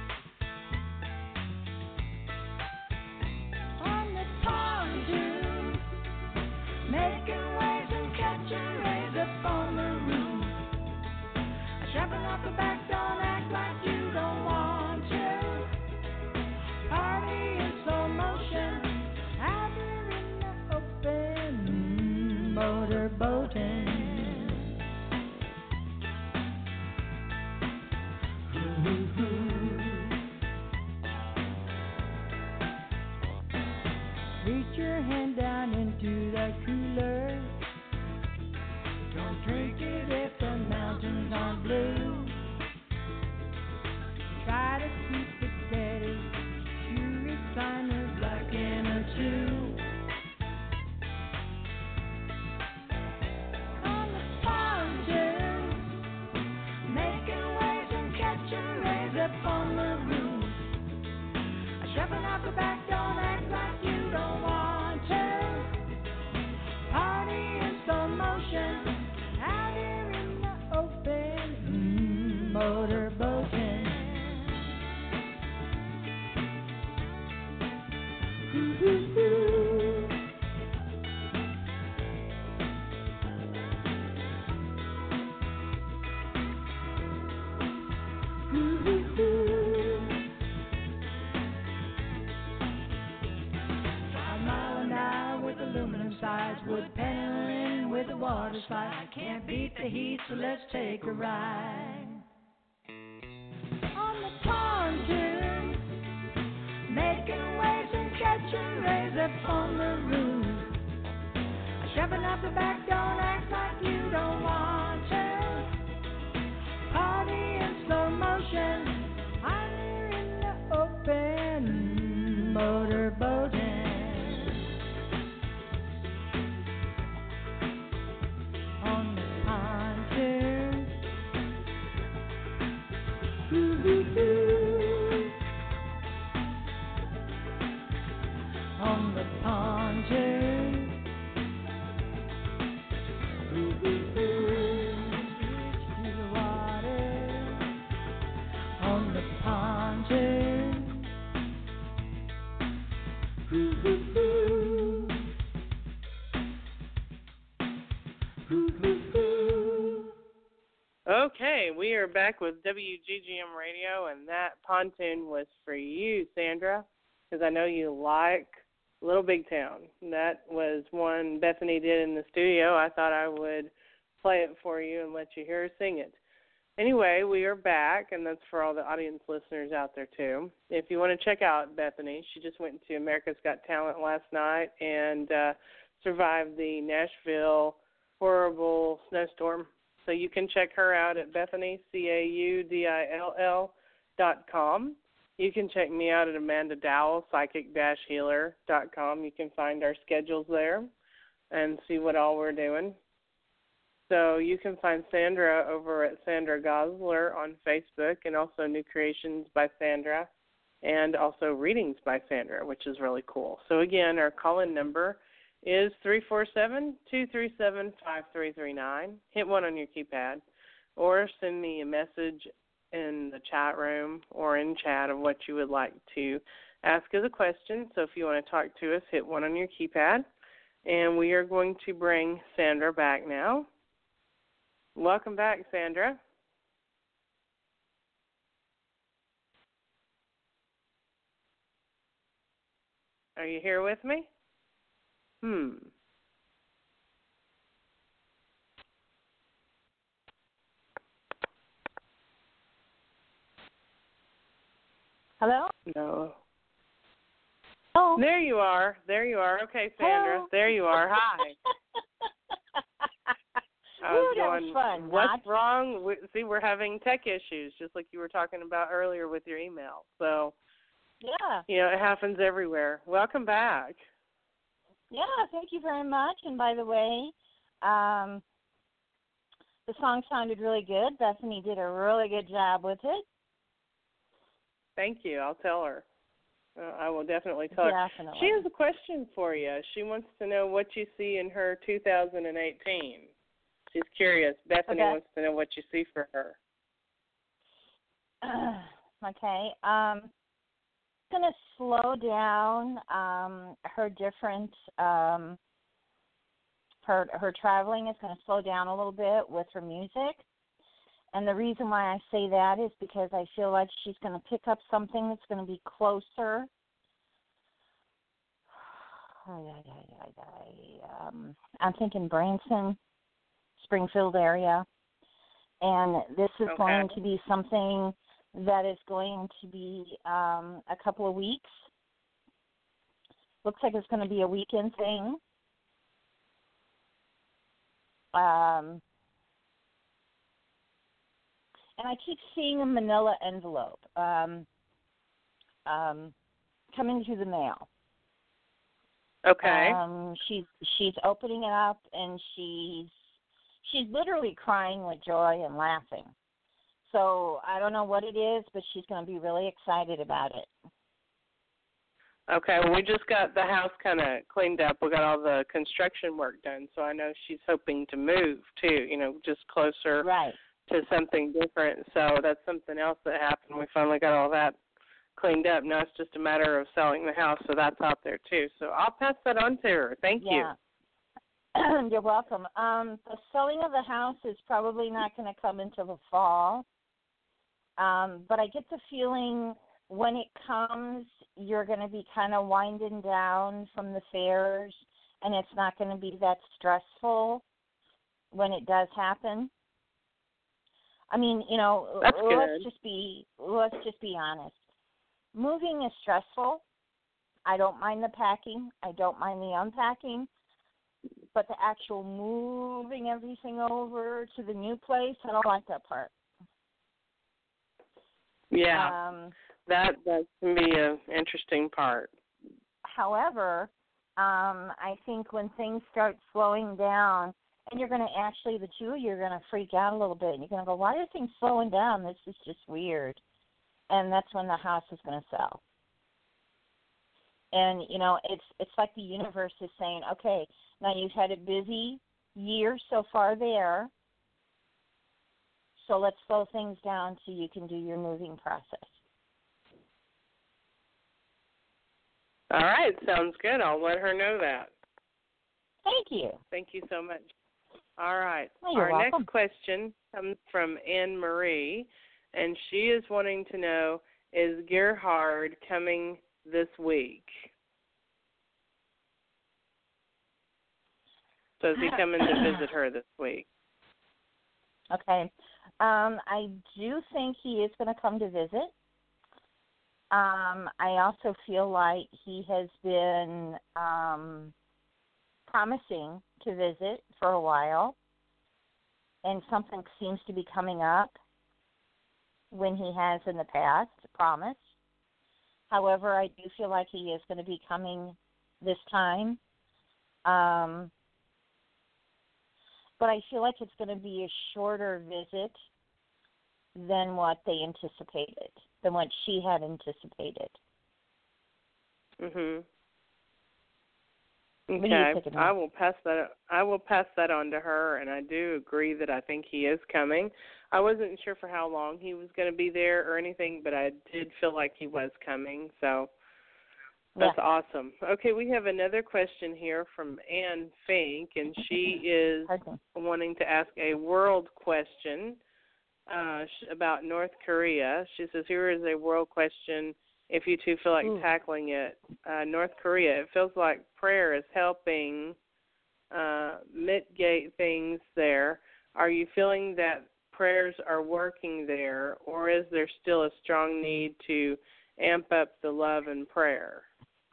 On the pontoon, making waves and catching rays up on the roof. Jumping off the back, don't act like you don't want to. Party in slow motion, out here in the open, motorboating. Reach your hand down into the cooler. Don't drink it if the mountains aren't blue. Try to keep it steady. Your recliner's like in a two. On the pontoon, making waves and catching rays up on the roof. Jumping off the back, don't act like you don't want to. Party in slow motion. Out here in the open, motorboating. Ooh, ooh, ooh. Ooh, ooh, ooh. 5 mile an hour with aluminum sides, wood paneling with a water slide. I can't beat the heat, so let's take a ride. On the pontoon, making waves and catching rays up on the roof. Jumping off the back, don't act like you don't want to. Party in slow motion, I'm here in the open, motorboating. On the pontoon. Ooh, ooh, ooh. On the pontoon. Ooh, ooh, ooh. Reach to the water. On the pontoon. Ooh, ooh, ooh. Ooh, ooh, ooh. Okay, we are back with WGGM Radio, and that pontoon was for you, Sandra, because I know you like Little Big Town. That was one Bethany did in the studio. I thought I would play it for you and let you hear her sing it. Anyway, we are back, and that's for all the audience listeners out there, too. If you want to check out Bethany, she just went to America's Got Talent last night and survived the Nashville horrible snowstorm. So you can check her out at Bethany, CAUDILL.com. You can check me out at Amanda Dowell, psychic-healer.com. You can find our schedules there and see what all we're doing. So you can find Sandra over at Sandra Gosler on Facebook, and also New Creations by Sandra, and also Readings by Sandra, which is really cool. So again, our call-in number is 347-237-5339. Hit 1 on your keypad, or send me a message in the chat room or in chat of what you would like to ask as a question. So if you want to talk to us, hit 1 on your keypad. And we are going to bring Sandra back now. Welcome back, Sandra. Are you here with me? Hello? No. Oh. There you are. There you are. Okay, Sandra. Hello. There you are. Hi. I was That going, was fun. what's wrong? See, we're having tech issues, just like you were talking about earlier with your email. So, yeah. You know, it happens everywhere. Welcome back. Yeah, thank you very much. And by the way, the song sounded really good. Bethany did a really good job with it. Thank you. I'll tell her. I will definitely tell her. Definitely. She has a question for you. She wants to know what you see in her 2018. She's curious. Bethany wants to know what you see for her. Okay. Going to slow down her different her traveling is going to slow down a little bit with her music. And the reason why I say that is because I feel like she's going to pick up something that's going to be closer. I'm thinking Branson, Springfield area. And this is going to be something that is going to be a couple of weeks. Looks like it's going to be a weekend thing. And I keep seeing a manila envelope coming through the mail. Okay. She's opening it up, and she's literally crying with joy and laughing. So I don't know what it is, but she's going to be really excited about it. Okay, well, we just got the house kind of cleaned up. We got all the construction work done, so I know she's hoping to move, too, just closer to something different. So that's something else that happened. We finally got all that cleaned up. Now it's just a matter of selling the house, so that's out there, too. So I'll pass that on to her. Thank you. You're welcome. The selling of the house is probably not going to come until the fall, but I get the feeling when it comes, you're going to be kind of winding down from the fairs, and it's not going to be that stressful when it does happen. I mean, let's just be honest. Moving is stressful. I don't mind the packing. I don't mind the unpacking. But the actual moving everything over to the new place, I don't like that part. Yeah. That can be an interesting part. However, I think when things start slowing down, and you're going to actually, the two of you are going to freak out a little bit, and you're going to go, why are things slowing down? This is just weird. And that's when the house is going to sell. And, it's like the universe is saying, okay, now you've had a busy year so far there, so let's slow things down so you can do your moving process. All right, sounds good. I'll let her know that. Thank you. Thank you so much. All right. You're welcome. Next question comes from Anne Marie, and she is wanting to know, is Gerhard coming this week? So is he coming to visit her this week? Okay. I do think he is going to come to visit. I also feel like he has been promising to visit for a while, and something seems to be coming up when he has in the past promised. However, I do feel like he is going to be coming this time. But I feel like it's going to be a shorter visit than what they anticipated, than what she had anticipated. Mhm. What do you think Okay. I will pass that on to her, and I do agree that I think he is coming. I wasn't sure for how long he was going to be there or anything, but I did feel like he was coming, so that's awesome. Okay, we have another question here from Ann Fink, and she is wanting to ask a world question about North Korea. She says, here is a world question, if you two feel like tackling it. North Korea, it feels like prayer is helping mitigate things there. Are you feeling that prayers are working there, or is there still a strong need to amp up the love and prayer?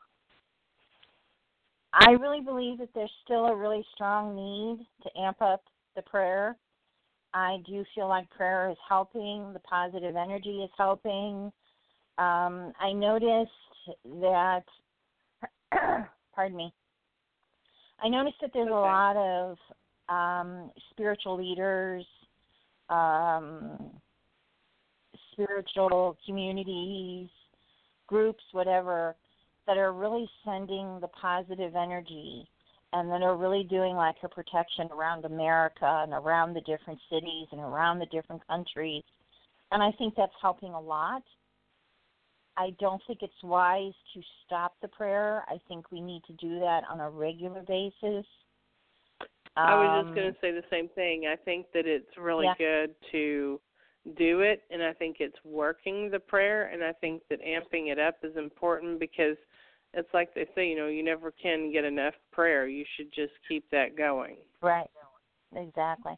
I really believe that there's still a really strong need to amp up the prayer. I do feel like prayer is helping. The positive energy is helping. I noticed that, pardon me, I noticed that there's a lot of spiritual leaders, spiritual communities, groups, whatever, that are really sending the positive energy and that are really doing like a protection around America and around the different cities and around the different countries. And I think that's helping a lot. I don't think it's wise to stop the prayer. I think we need to do that on a regular basis. I was just going to say the same thing. I think that it's really good to do it, and I think it's working the prayer, and I think that amping it up is important because it's like they say, you never can get enough prayer. You should just keep that going. Right. Exactly.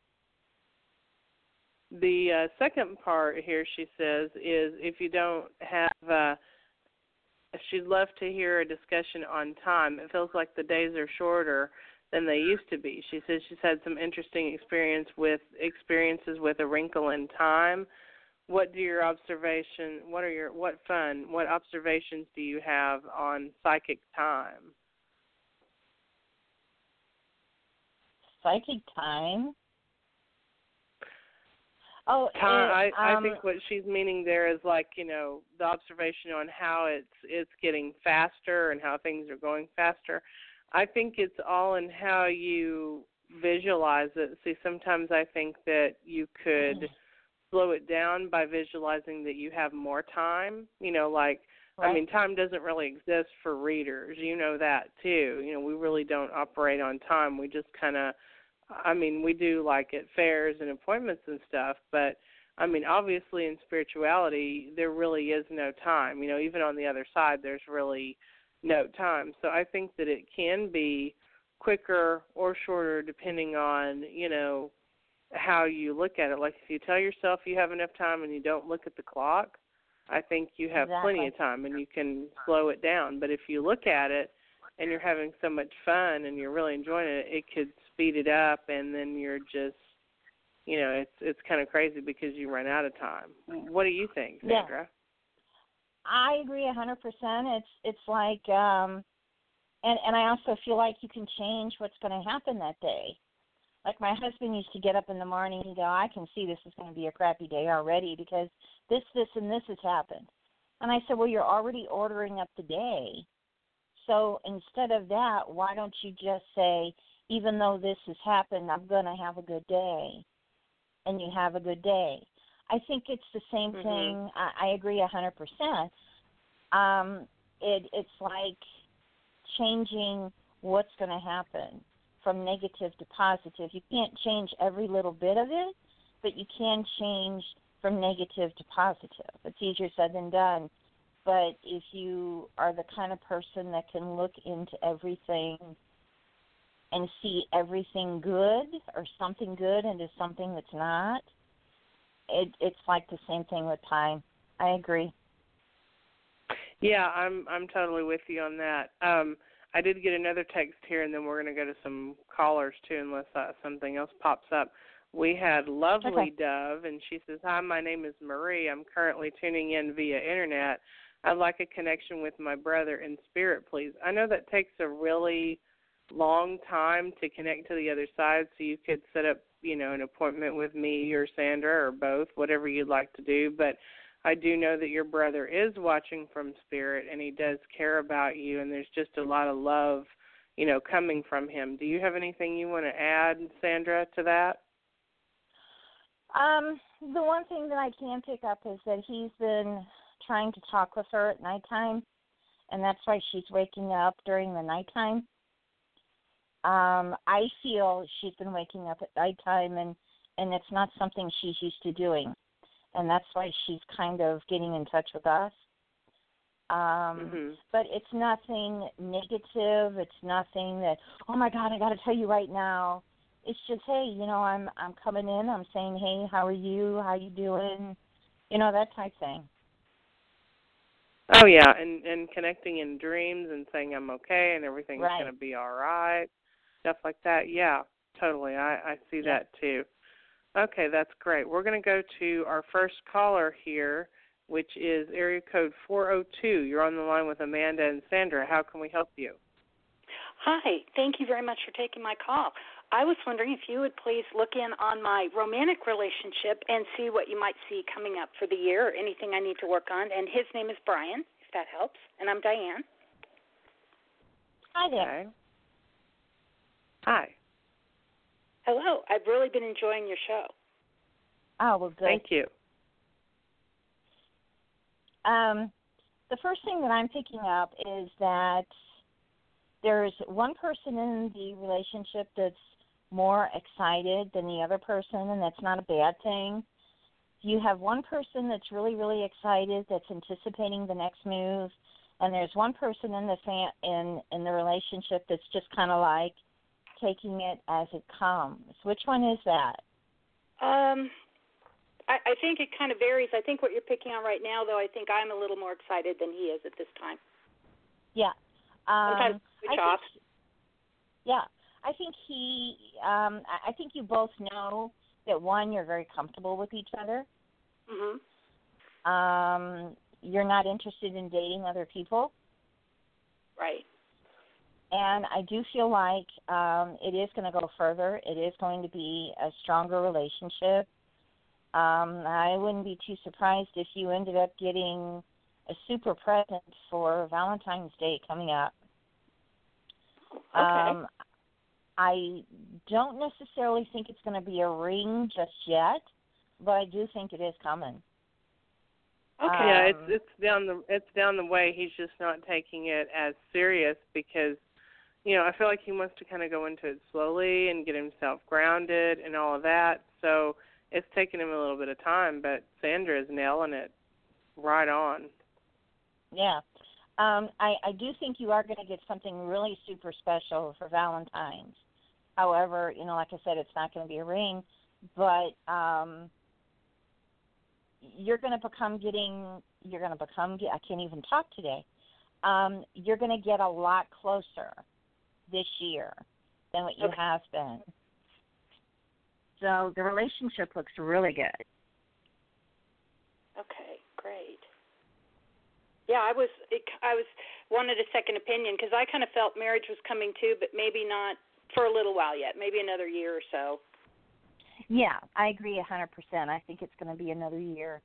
The second part here, she says, is if you don't have, she'd love to hear a discussion on time. It feels like the days are shorter than they used to be. She says she's had some interesting experiences with a wrinkle in time. What observations do you have on psychic time? Psychic time? Oh, time. I think what she's meaning there is like, the observation on how it's getting faster and how things are going faster. I think it's all in how you visualize it. See, sometimes I think that you could slow it down by visualizing that you have more time. Right. I mean, time doesn't really exist for readers. You know that, too. We really don't operate on time. We just kind of, we do like at fairs and appointments and stuff, but, obviously in spirituality, there really is no time. Even on the other side, there's really no time. So I think that it can be quicker or shorter depending on, how you look at it. Like if you tell yourself you have enough time and you don't look at the clock, I think you have plenty of time and you can slow it down. But if you look at it and you're having so much fun and you're really enjoying it, it could speed it up and then you're just, it's kind of crazy because you run out of time. What do you think, Sandra? Yeah. I agree 100%. It's like, and I also feel like you can change what's going to happen that day. Like my husband used to get up in the morning and go, I can see this is going to be a crappy day already because this, and this has happened. And I said, well, you're already ordering up the day. So instead of that, why don't you just say, even though this has happened, I'm going to have a good day. And you have a good day. I think it's the same thing. I agree 100%. It's like changing what's going to happen from negative to positive. You can't change every little bit of it, but you can change from negative to positive. It's easier said than done. But if you are the kind of person that can look into everything and see everything good or something good into something that's not, it's like the same thing with time. I agree. Yeah, I'm totally with you on that. I did get another text here, and then we're going to go to some callers, too, unless something else pops up. We had Lovely Dove, and she says, hi, my name is Marie. I'm currently tuning in via Internet. I'd like a connection with my brother in spirit, please. I know that takes a really long time to connect to the other side, so you could set up, an appointment with me or Sandra or both, whatever you'd like to do. But I do know that your brother is watching from spirit, and he does care about you, and there's just a lot of love, coming from him. Do you have anything you want to add, Sandra, to that? The one thing that I can pick up is that he's been trying to talk with her at nighttime, and that's why she's waking up during the nighttime. I feel she's been waking up at nighttime, and it's not something she's used to doing, and that's why she's kind of getting in touch with us. But it's nothing negative. It's nothing that, oh, my God, I got to tell you right now. It's just, hey, I'm coming in. I'm saying, hey, how are you? How you doing? That type thing. Oh, yeah, and connecting in dreams and saying I'm okay and everything's going to be all right, stuff like that. Yeah, totally. I see that, too. Okay, that's great. We're going to go to our first caller here, which is area code 402. You're on the line with Amanda and Sandra. How can we help you? Hi. Thank you very much for taking my call. I was wondering if you would please look in on my romantic relationship and see what you might see coming up for the year or anything I need to work on. And his name is Brian, if that helps. And I'm Diane. Hi there. Okay. Hi. Hello. I've really been enjoying your show. Oh, well, good. Thank you. The first thing that I'm picking up is that there's one person in the relationship that's more excited than the other person, and that's not a bad thing. You have one person that's really, really excited, that's anticipating the next move, and there's one person in the relationship that's just kind of like taking it as it comes. Which one is that? I think it kind of varies. I think what you're picking on right now, though, I think I'm a little more excited than he is at this time. Yeah. Sometimes switch off. Yeah. I think I think you both know that, one, you're very comfortable with each other. Mm-hmm. You're not interested in dating other people. Right. And I do feel like it is going to go further. It is going to be a stronger relationship. I wouldn't be too surprised if you ended up getting a super present for Valentine's Day coming up. Okay. I don't necessarily think it's going to be a ring just yet, but I do think it is coming. Okay. Yeah, it's down the way. He's just not taking it as serious because, I feel like he wants to kind of go into it slowly and get himself grounded and all of that. So it's taken him a little bit of time, but Sandra is nailing it right on. Yeah. I do think you are going to get something really super special for Valentine's. However, like I said, it's not going to be a ring, but you're going to become, I can't even talk today. You're going to get a lot closer this year than what you have been. So the relationship looks really good. Okay, great. Yeah, I was wanted a second opinion because I kind of felt marriage was coming too, but maybe not for a little while yet, maybe another year or so. Yeah, I agree 100%. I think it's going to be another year.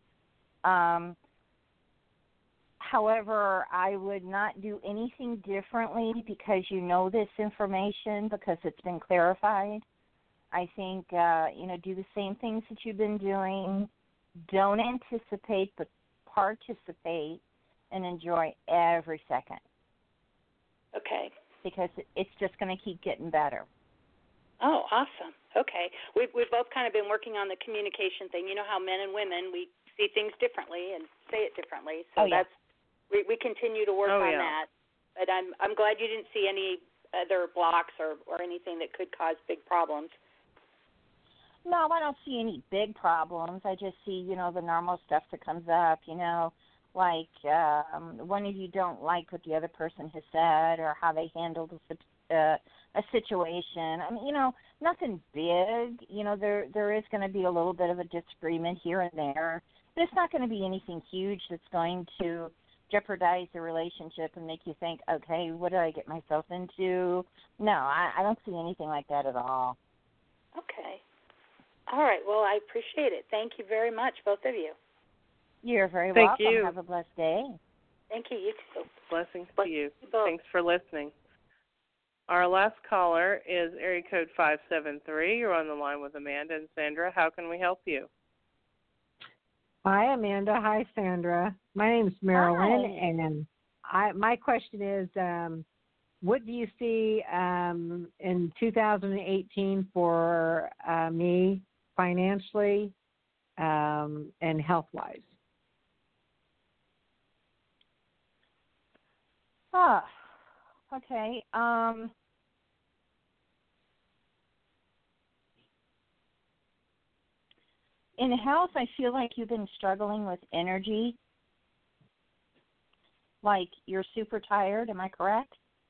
However, I would not do anything differently because you know this information, because it's been clarified. I think, do the same things that you've been doing. Don't anticipate, but participate and enjoy every second. Okay. Because it's just going to keep getting better. Oh, awesome. Okay. We've both kind of been working on the communication thing. You know how men and women, we see things differently and say it differently. So we continue to work on that. But I'm glad you didn't see any other blocks or anything that could cause big problems. No, I don't see any big problems. I just see, the normal stuff that comes up, like one of you don't like what the other person has said or how they handled a situation. I mean, nothing big. There is going to be a little bit of a disagreement here and there. But it's not going to be anything huge that's going to jeopardize the relationship and make you think, okay, what did I get myself into? No, I don't see anything like that at all. Okay. All right. Well, I appreciate it. Thank you very much, both of you. You're very Thank welcome. you. Have a blessed day. Thank you. You too. Blessings to you. both. Thanks for listening. Our last caller is area code 573. You're on the line with Amanda and Sandra. How can we help you? Hi, Amanda. Hi, Sandra. My name's Marilyn, Hi. and my question is, what do you see in 2018 for me financially and health-wise? Okay. In health, I feel like you've been struggling with energy. Like you're super tired. Am I correct?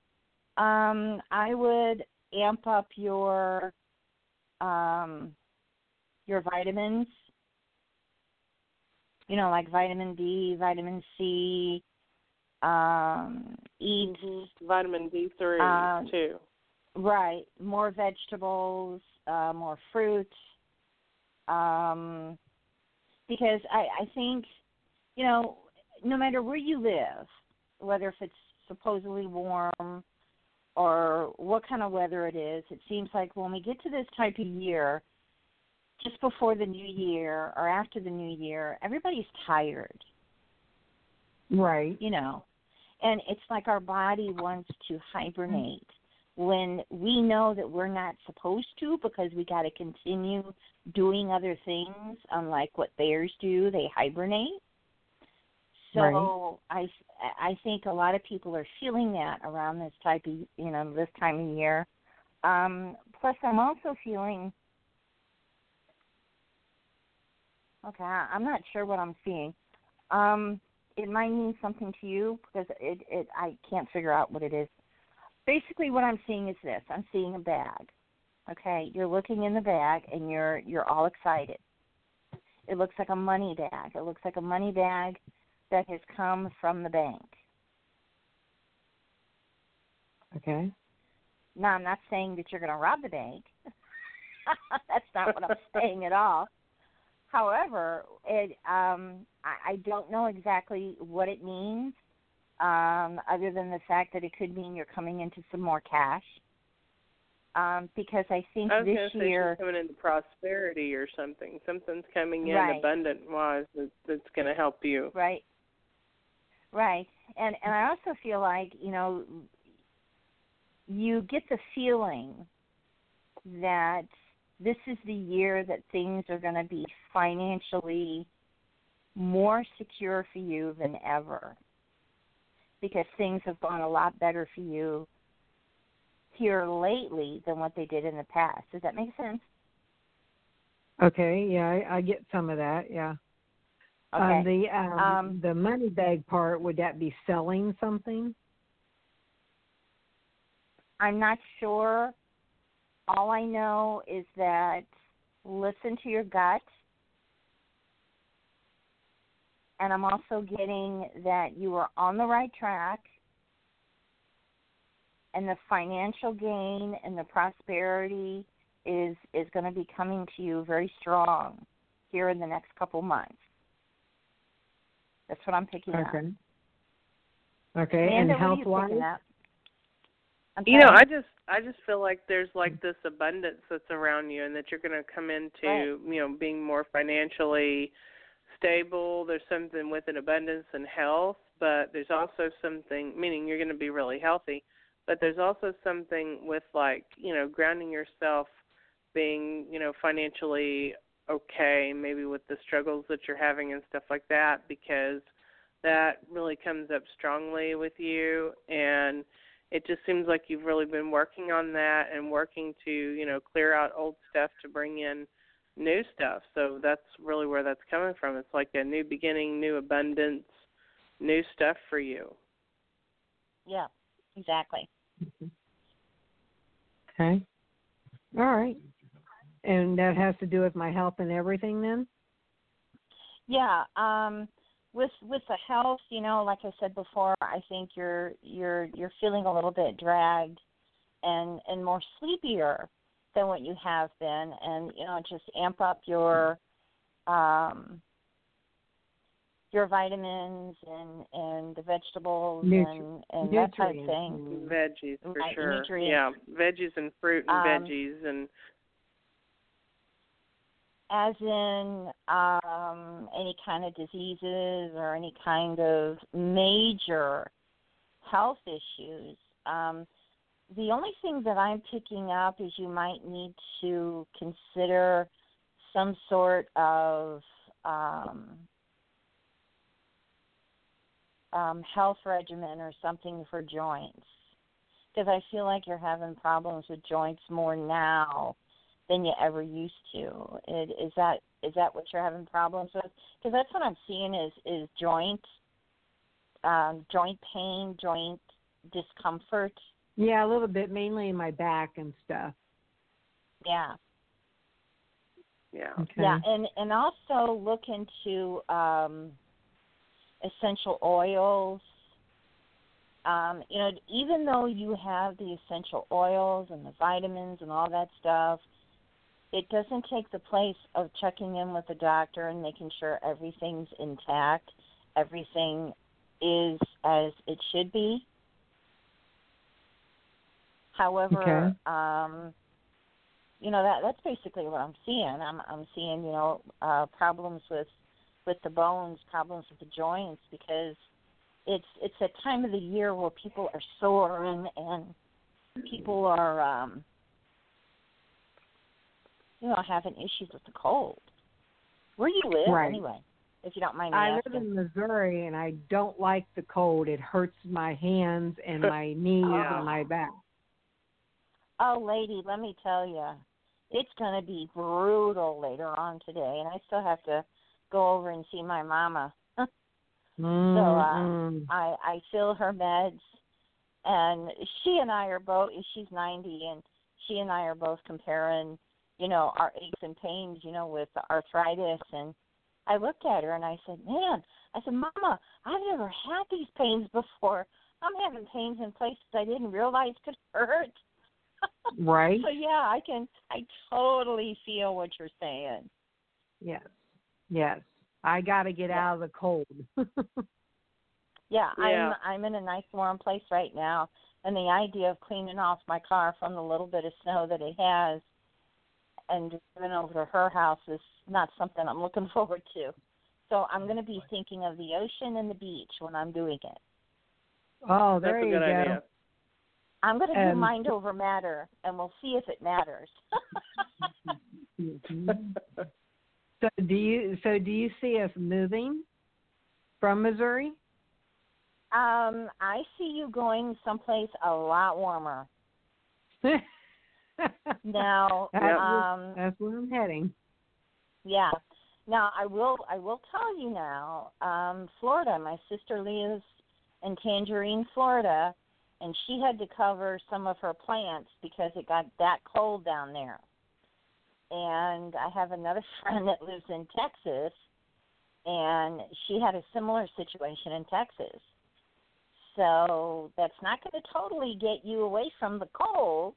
I would amp up your vitamins. Like vitamin D, vitamin C, Eat vitamin D3 too. Right, more vegetables, more fruit. Because I think, no matter where you live, whether if it's supposedly warm or what kind of weather it is, it seems like when we get to this type of year, just before the new year or after the new year, everybody's tired. Right. And it's like our body wants to hibernate when we know that we're not supposed to, because we got to continue doing other things, unlike what bears do. They hibernate. So right. I think a lot of people are feeling that around this type of this time of year. Plus, I'm also feeling. Okay, I'm not sure what I'm seeing. It might mean something to you because I can't figure out what it is. Basically, what I'm seeing is this. I'm seeing a bag. Okay, you're looking in the bag and you're all excited. It looks like a money bag. It looks like a money bag that has come from the bank. Okay. Now, I'm not saying that you're going to rob the bank. That's not what I'm saying at all. However, I don't know exactly what it means, other than the fact that it could mean you're coming into some more cash. Because I think this year she's coming into prosperity or something. Something's coming in right. abundant-wise that's going to help you. Right. Right. And I also feel like, you get the feeling that this is the year that things are going to be financially more secure for you than ever, because things have gone a lot better for you here lately than what they did in the past. Does that make sense? Okay, yeah, I get some of that, yeah. Okay. The money bag part, would that be selling something? I'm not sure. All I know is that listen to your gut. And I'm also getting that you are on the right track. And the financial gain and the prosperity is going to be coming to you very strong here in the next couple months. That's what I'm picking up. Okay. Amanda, and health-wise? I just feel like there's like this abundance that's around you, and that you're going to come into, right. Being more financially stable. There's something with an abundance and health, but there's also something, meaning you're going to be really healthy, but there's also something with grounding yourself, being, financially okay, maybe with the struggles that you're having and stuff like that, because that really comes up strongly with you, and it just seems like you've really been working on that and working to, clear out old stuff to bring in new stuff. So that's really where that's coming from. It's like a new beginning, new abundance, new stuff for you. Yeah, exactly. Okay. All right. And that has to do with my health and everything then? Yeah. With the health, like I said before, I think you're feeling a little bit dragged and more sleepier than what you have been, and just amp up your vitamins and the vegetables and that type of thing. Veggies for sure. Nutrients. Yeah, veggies and fruit and veggies and. As in any kind of diseases or any kind of major health issues. The only thing that I'm picking up is you might need to consider some sort of health regimen or something for joints, because I feel like you're having problems with joints more now than you ever used to. Is that what you're having problems with? Because that's what I'm seeing is joint pain, joint discomfort. Yeah, a little bit, mainly in my back and stuff. Yeah. Yeah. Okay. Yeah, and also look into essential oils even though you have the essential oils and the vitamins and all that stuff, it doesn't take the place of checking in with the doctor and making sure everything's intact, everything is as it should be. However, that's basically what I'm seeing. I'm seeing, problems with the bones, problems with the joints, because it's a time of the year where people are sore and people are, having issues with the cold. Where do you live anyway, if you don't mind me asking? I live in Missouri, and I don't like the cold. It hurts my hands and my knees and my back. Oh, lady, let me tell you, it's going to be brutal later on today, and I still have to go over and see my mama. So I fill her meds, and she and I are both, she's 90, and she and I are both comparing, our aches and pains, with the arthritis. And I looked at her and I said, Mama, I've never had these pains before. I'm having pains in places I didn't realize could hurt. Right. So, yeah, I totally feel what you're saying. Yes. I got to get out of the cold. Yeah, I'm in a nice warm place right now, and the idea of cleaning off my car from the little bit of snow that it has and driving over to her house is not something I'm looking forward to. So I'm going to be thinking of the ocean and the beach when I'm doing it. Oh, there you go. That's a good idea. I'm going to do mind over matter, and we'll see if it matters. So do you see us moving from Missouri? I see you going someplace a lot warmer. Now, that's where I'm heading. Yeah. Now I will tell you now. Florida. My sister lives in Tangerine, Florida, and she had to cover some of her plants because it got that cold down there. And I have another friend that lives in Texas, and she had a similar situation in Texas. So that's not going to totally get you away from the cold.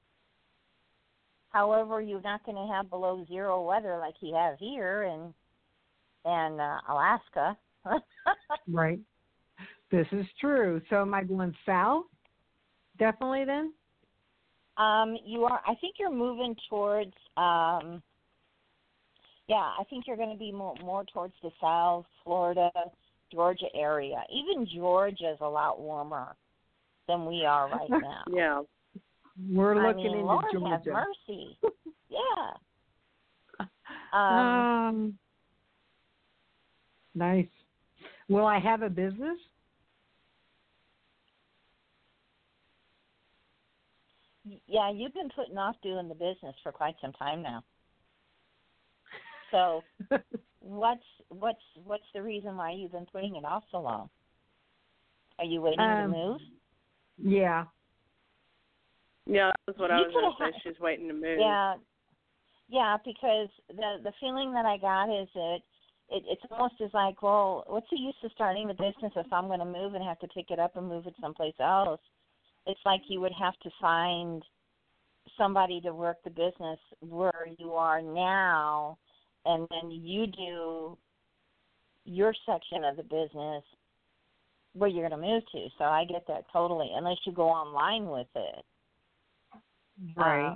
However, you're not going to have below zero weather like you have here in Alaska. Right. This is true. So am I going south? Definitely then? You are. I think you're moving towards. I think you're going to be more towards the South Florida, Georgia area. Even Georgia is a lot warmer than we are right now. Yeah, we're looking into Lord Georgia. Have mercy. Yeah. Nice. Will I have a business? Yeah, you've been putting off doing the business for quite some time now. So, what's the reason why you've been putting it off so long? Are you waiting to move? Yeah. Yeah, that's what I was going to say. She's waiting to move. Yeah, because the feeling that I got is that it's almost as like, well, what's the use of starting the business if I'm going to move and have to pick it up and move it someplace else? It's like you would have to find somebody to work the business where you are now, and then you do your section of the business where you're going to move to. So I get that totally, unless you go online with it. Right.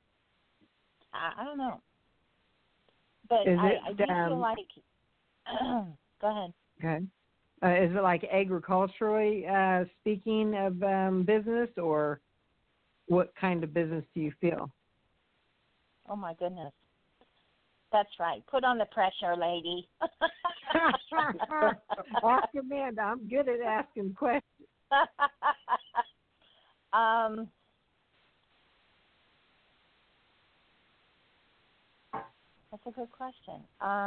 I don't know. But I do feel like... Go ahead. Okay. Is it like agriculturally speaking of business, or what kind of business do you feel? Oh, my goodness. That's right. Put on the pressure, lady. Ask Amanda. I'm good at asking questions. That's a good question.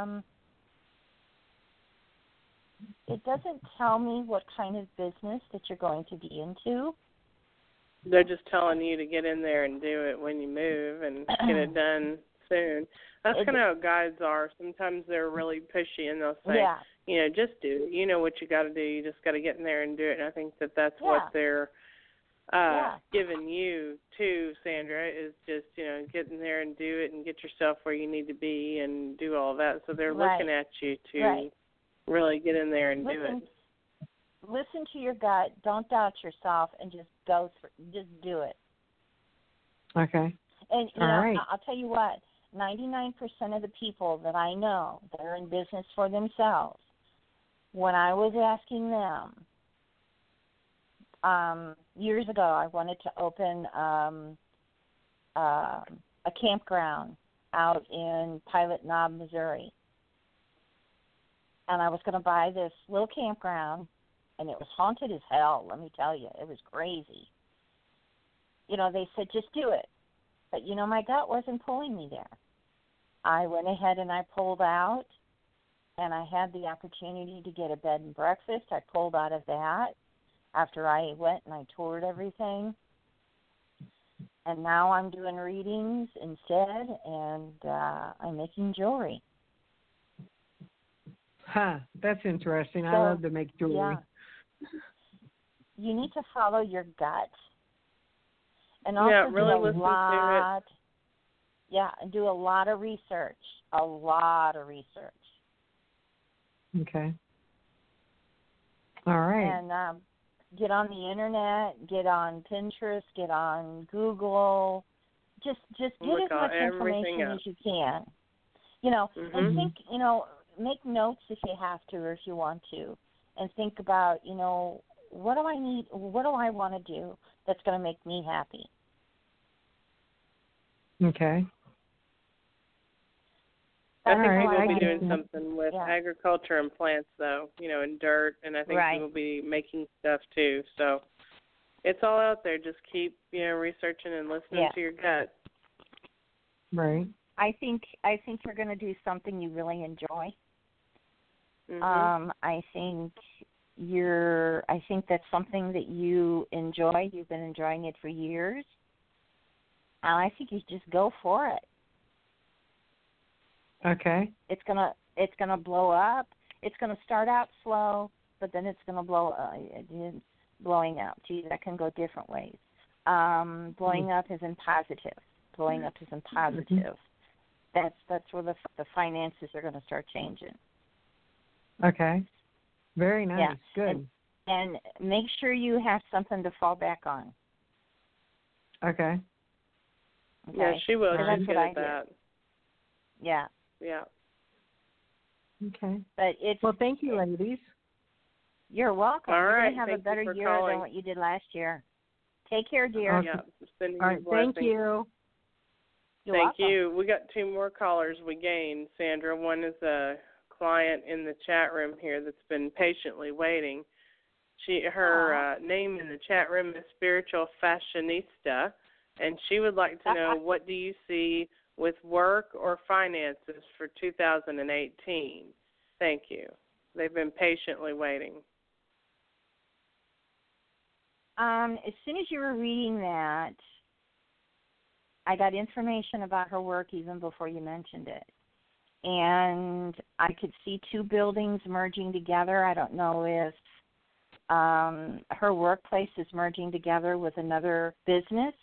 It doesn't tell me what kind of business that you're going to be into. They're just telling you to get in there and do it when you move and get it done soon. That's kind of how guides are. Sometimes they're really pushy and they'll say, just do it. You know what you got to do. You just got to get in there and do it. And I think that's what they're giving you too, Sandra, is just, get in there and do it and get yourself where you need to be and do all that. So they're looking at you to really get in there and do it. Listen to your gut. Don't doubt yourself, and just just do it. Okay. And all right. I'll tell you what. 99% of the people that I know that are in business for themselves, when I was asking them, years ago, I wanted to open a campground out in Pilot Knob, Missouri. And I was going to buy this little campground, and it was haunted as hell, let me tell you. It was crazy. They said, just do it. But, my gut wasn't pulling me there. I went ahead and I pulled out, and I had the opportunity to get a bed and breakfast. I pulled out of that after I went and I toured everything. And now I'm doing readings instead, and I'm making jewelry. That's interesting. I love to make jewelry. Yeah. You need to follow your gut. And also really do a lot. To it. Yeah, and do a lot of research. A lot of research. Okay. All right. And get on the internet, get on Pinterest, get on Google. Just get as much information as you can. And think, make notes if you have to or if you want to. And think about, what do I need, what do I want to do that's going to make me happy? Okay. I think we will be doing something with agriculture and plants, though, and dirt, and I think we will be making stuff, too. So it's all out there. Just keep, researching and listening to your gut. Right. I think you're going to do something you really enjoy. Mm-hmm. I think that's something that you enjoy. You've been enjoying it for years. And I think you just go for it. Okay. It's gonna blow up. It's gonna start out slow, but then it's gonna blowing up. Gee, that can go different ways. Blowing up is in positive. Blowing up is in positive. That's where the finances are gonna start changing. Okay. Very nice. Yeah. Good. And make sure you have something to fall back on. Okay. Yeah, she will. She's good at that. Yeah. Yeah. Okay. But well, thank you, ladies. You're welcome. All right. You're going to have a better year than what you did last year. Take care, dear. Okay. Yeah. All right. Thank you. You're Thank welcome. you. We got 2 more callers we gained, Sandra. One is a client in the chat room here that's been patiently waiting. Her name in the chat room is Spiritual Fashionista, and she would like to know, what do you see with work or finances for 2018? Thank you. They've been patiently waiting. As soon as you were reading that, I got information about her work even before you mentioned it. And I could see 2 buildings merging together. I don't know if her workplace is merging together with another business.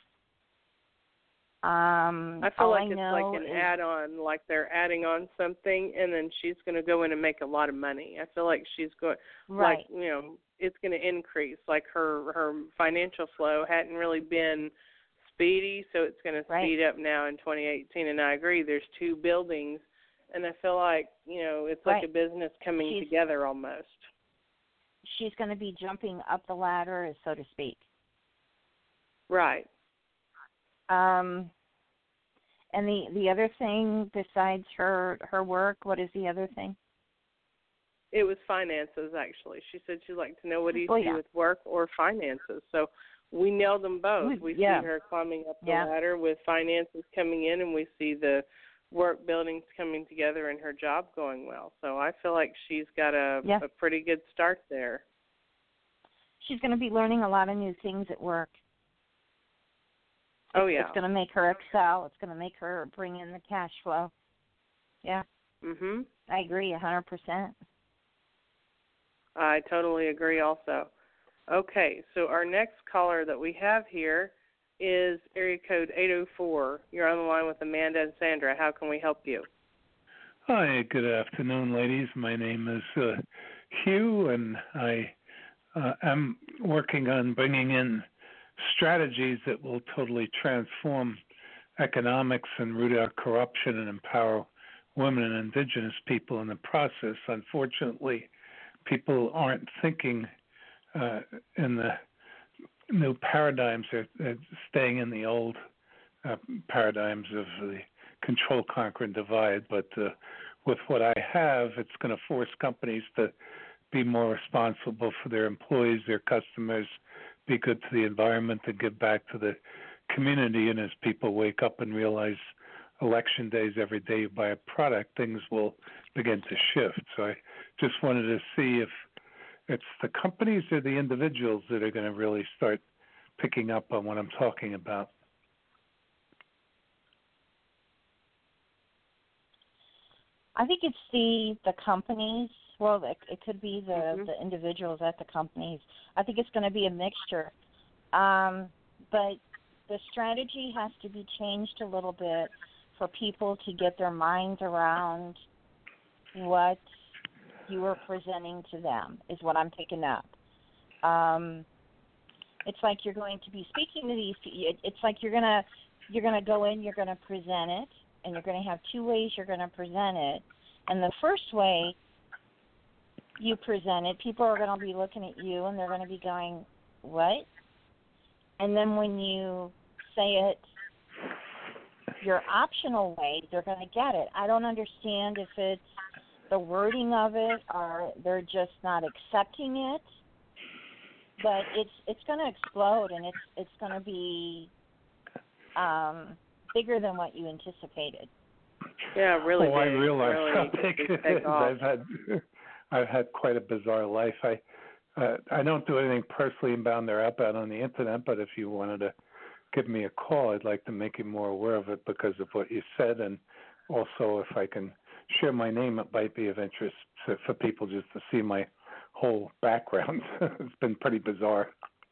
I feel like it's like an add-on, like they're adding on something, and then she's going to go in and make a lot of money. I feel like she's going, like, it's going to increase. Like her financial flow hadn't really been speedy, so it's going to speed up now in 2018. And I agree, there's 2 buildings, and I feel like, it's like a business coming together almost. She's going to be jumping up the ladder, so to speak. Right. And the other thing besides her work, what is the other thing? It was finances, actually. She said she'd like to know, what do you see with work or finances? So we nailed them both. We see her climbing up the ladder with finances coming in, and we see the work buildings coming together and her job going well. So I feel like she's got a pretty good start there. She's going to be learning a lot of new things at work. It's going to make her excel. It's going to make her bring in the cash flow. Yeah. Mhm. I agree 100%. I totally agree also. Okay, so our next caller that we have here is area code 804. You're on the line with Amanda and Sandra. How can we help you? Hi, good afternoon, ladies. My name is Hugh, and I am working on bringing in strategies that will totally transform economics and root out corruption and empower women and indigenous people in the process. Unfortunately, people aren't thinking in the new paradigms. They're staying in the old paradigms of the control, conquer, and divide. But with what I have, it's going to force companies to be more responsible for their employees, their customers, be good to the environment, and give back to the community. And as people wake up and realize election days every day you buy a product, things will begin to shift. So I just wanted to see if it's the companies or the individuals that are going to really start picking up on what I'm talking about. I think it's the companies. Well, it could be the individuals at the companies. I think it's going to be a mixture. But the strategy has to be changed a little bit for people to get their minds around what you are presenting to them, is what I'm picking up. It's like you're going to be speaking to these. It's like you're gonna go in, you're gonna present it, and you're gonna have two ways you're gonna present it. And the first way you present it, people are gonna be looking at you and they're gonna be going, "What?" And then when you say it your optional way, they're going to get it. I don't understand if it's the wording of it or they're just not accepting it. But it's going to explode, and it's going to be bigger than what you anticipated. Yeah, really. Oh, I realize really how big it is. I've had quite a bizarre life. I don't do anything personally inbound or outbound on the internet, but if you wanted to give me a call, I'd like to make you more aware of it because of what you said, and also if I can share my name, it might be of interest for people just to see my whole background. It's been pretty bizarre.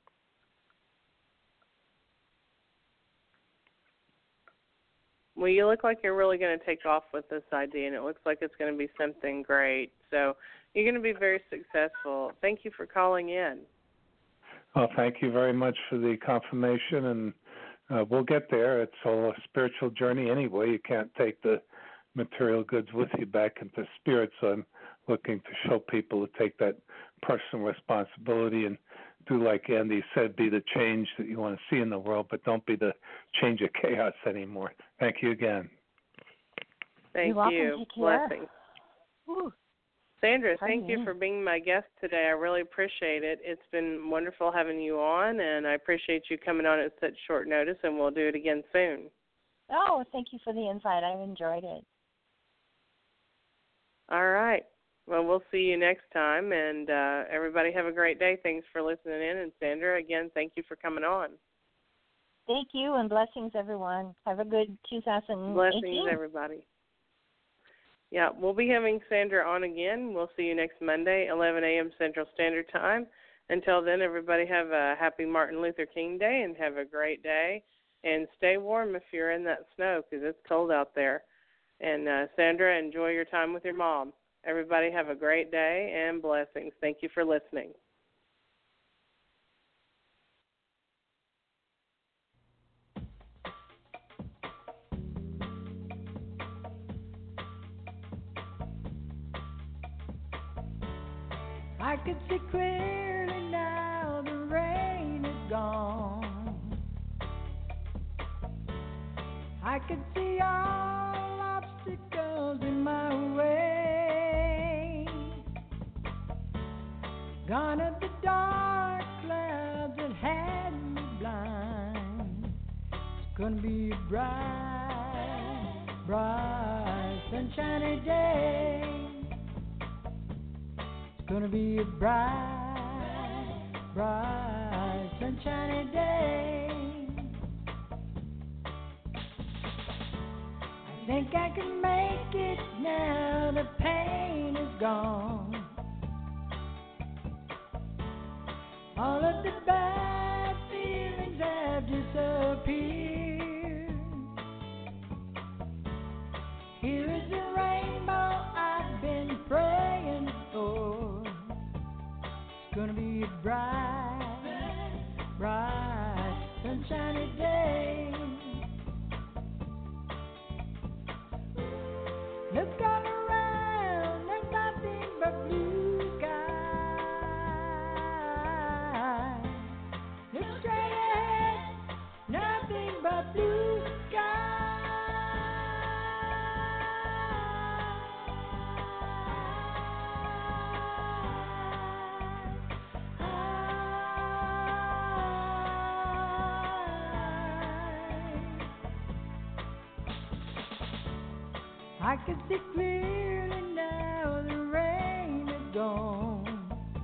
Well, you look like you're really going to take off with this idea, and it looks like it's going to be something great. So you're going to be very successful. Thank you for calling in. Well, thank you very much for the confirmation, and we'll get there. It's all a spiritual journey anyway. You can't take the material goods with you back into spirit, so I'm looking to show people to take that personal responsibility and do like Andy said, be the change that you want to see in the world, but don't be the change of chaos anymore. Thank you again. Thank you. Blessings. Whew. Sandra, thank you for being my guest today. I really appreciate it. It's been wonderful having you on, and I appreciate you coming on at such short notice, and we'll do it again soon. Oh, thank you for the invite. I've enjoyed it. All right. Well, we'll see you next time, and everybody have a great day. Thanks for listening in, and Sandra, again, thank you for coming on. Thank you, and blessings, everyone. Have a good 2018. Blessings, everybody. Yeah, we'll be having Sandra on again. We'll see you next Monday, 11 a.m. Central Standard Time. Until then, everybody have a happy Martin Luther King Day and have a great day. And stay warm if you're in that snow because it's cold out there. And, Sandra, enjoy your time with your mom. Everybody have a great day and blessings. Thank you for listening. I could see clearly now the rain is gone. I could see all obstacles in my way. Gone are the dark clouds that had me blind. It's gonna be a bright, bright, sunshiny day. Gonna be a bright, bright, sunshiny day. I think I can make it now the pain is gone. All of the bad feelings have disappeared. Here is the rainbow I've been praying for. It's gonna be a bright, bright, sunshiny day. Look all around, there's nothing but blue sky. Look straight ahead, nothing but blue I can see clearly now the rain is gone.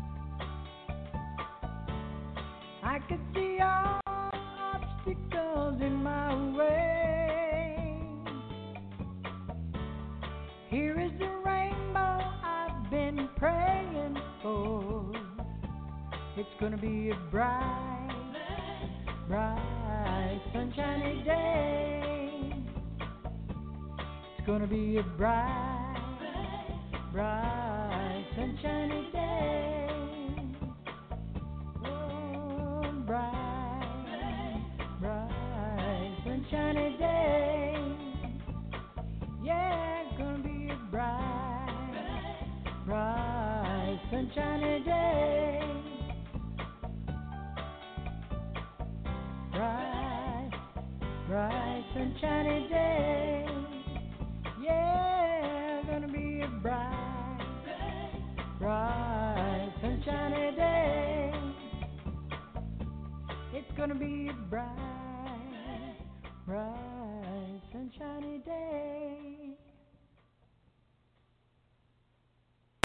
I can see all obstacles in my way. Here is the rainbow I've been praying for. It's gonna be a bright, bright, sunshiny day. It's gonna be a bright, bright, sunshiny day. Oh, bright, bright, sunshiny day. Yeah, it's gonna be a bright, bright, sunshiny day. Bright, bright, sunshiny day. Yeah, gonna be a bright, bright, sunshiny day. It's gonna be a bright, bright, sunshiny day.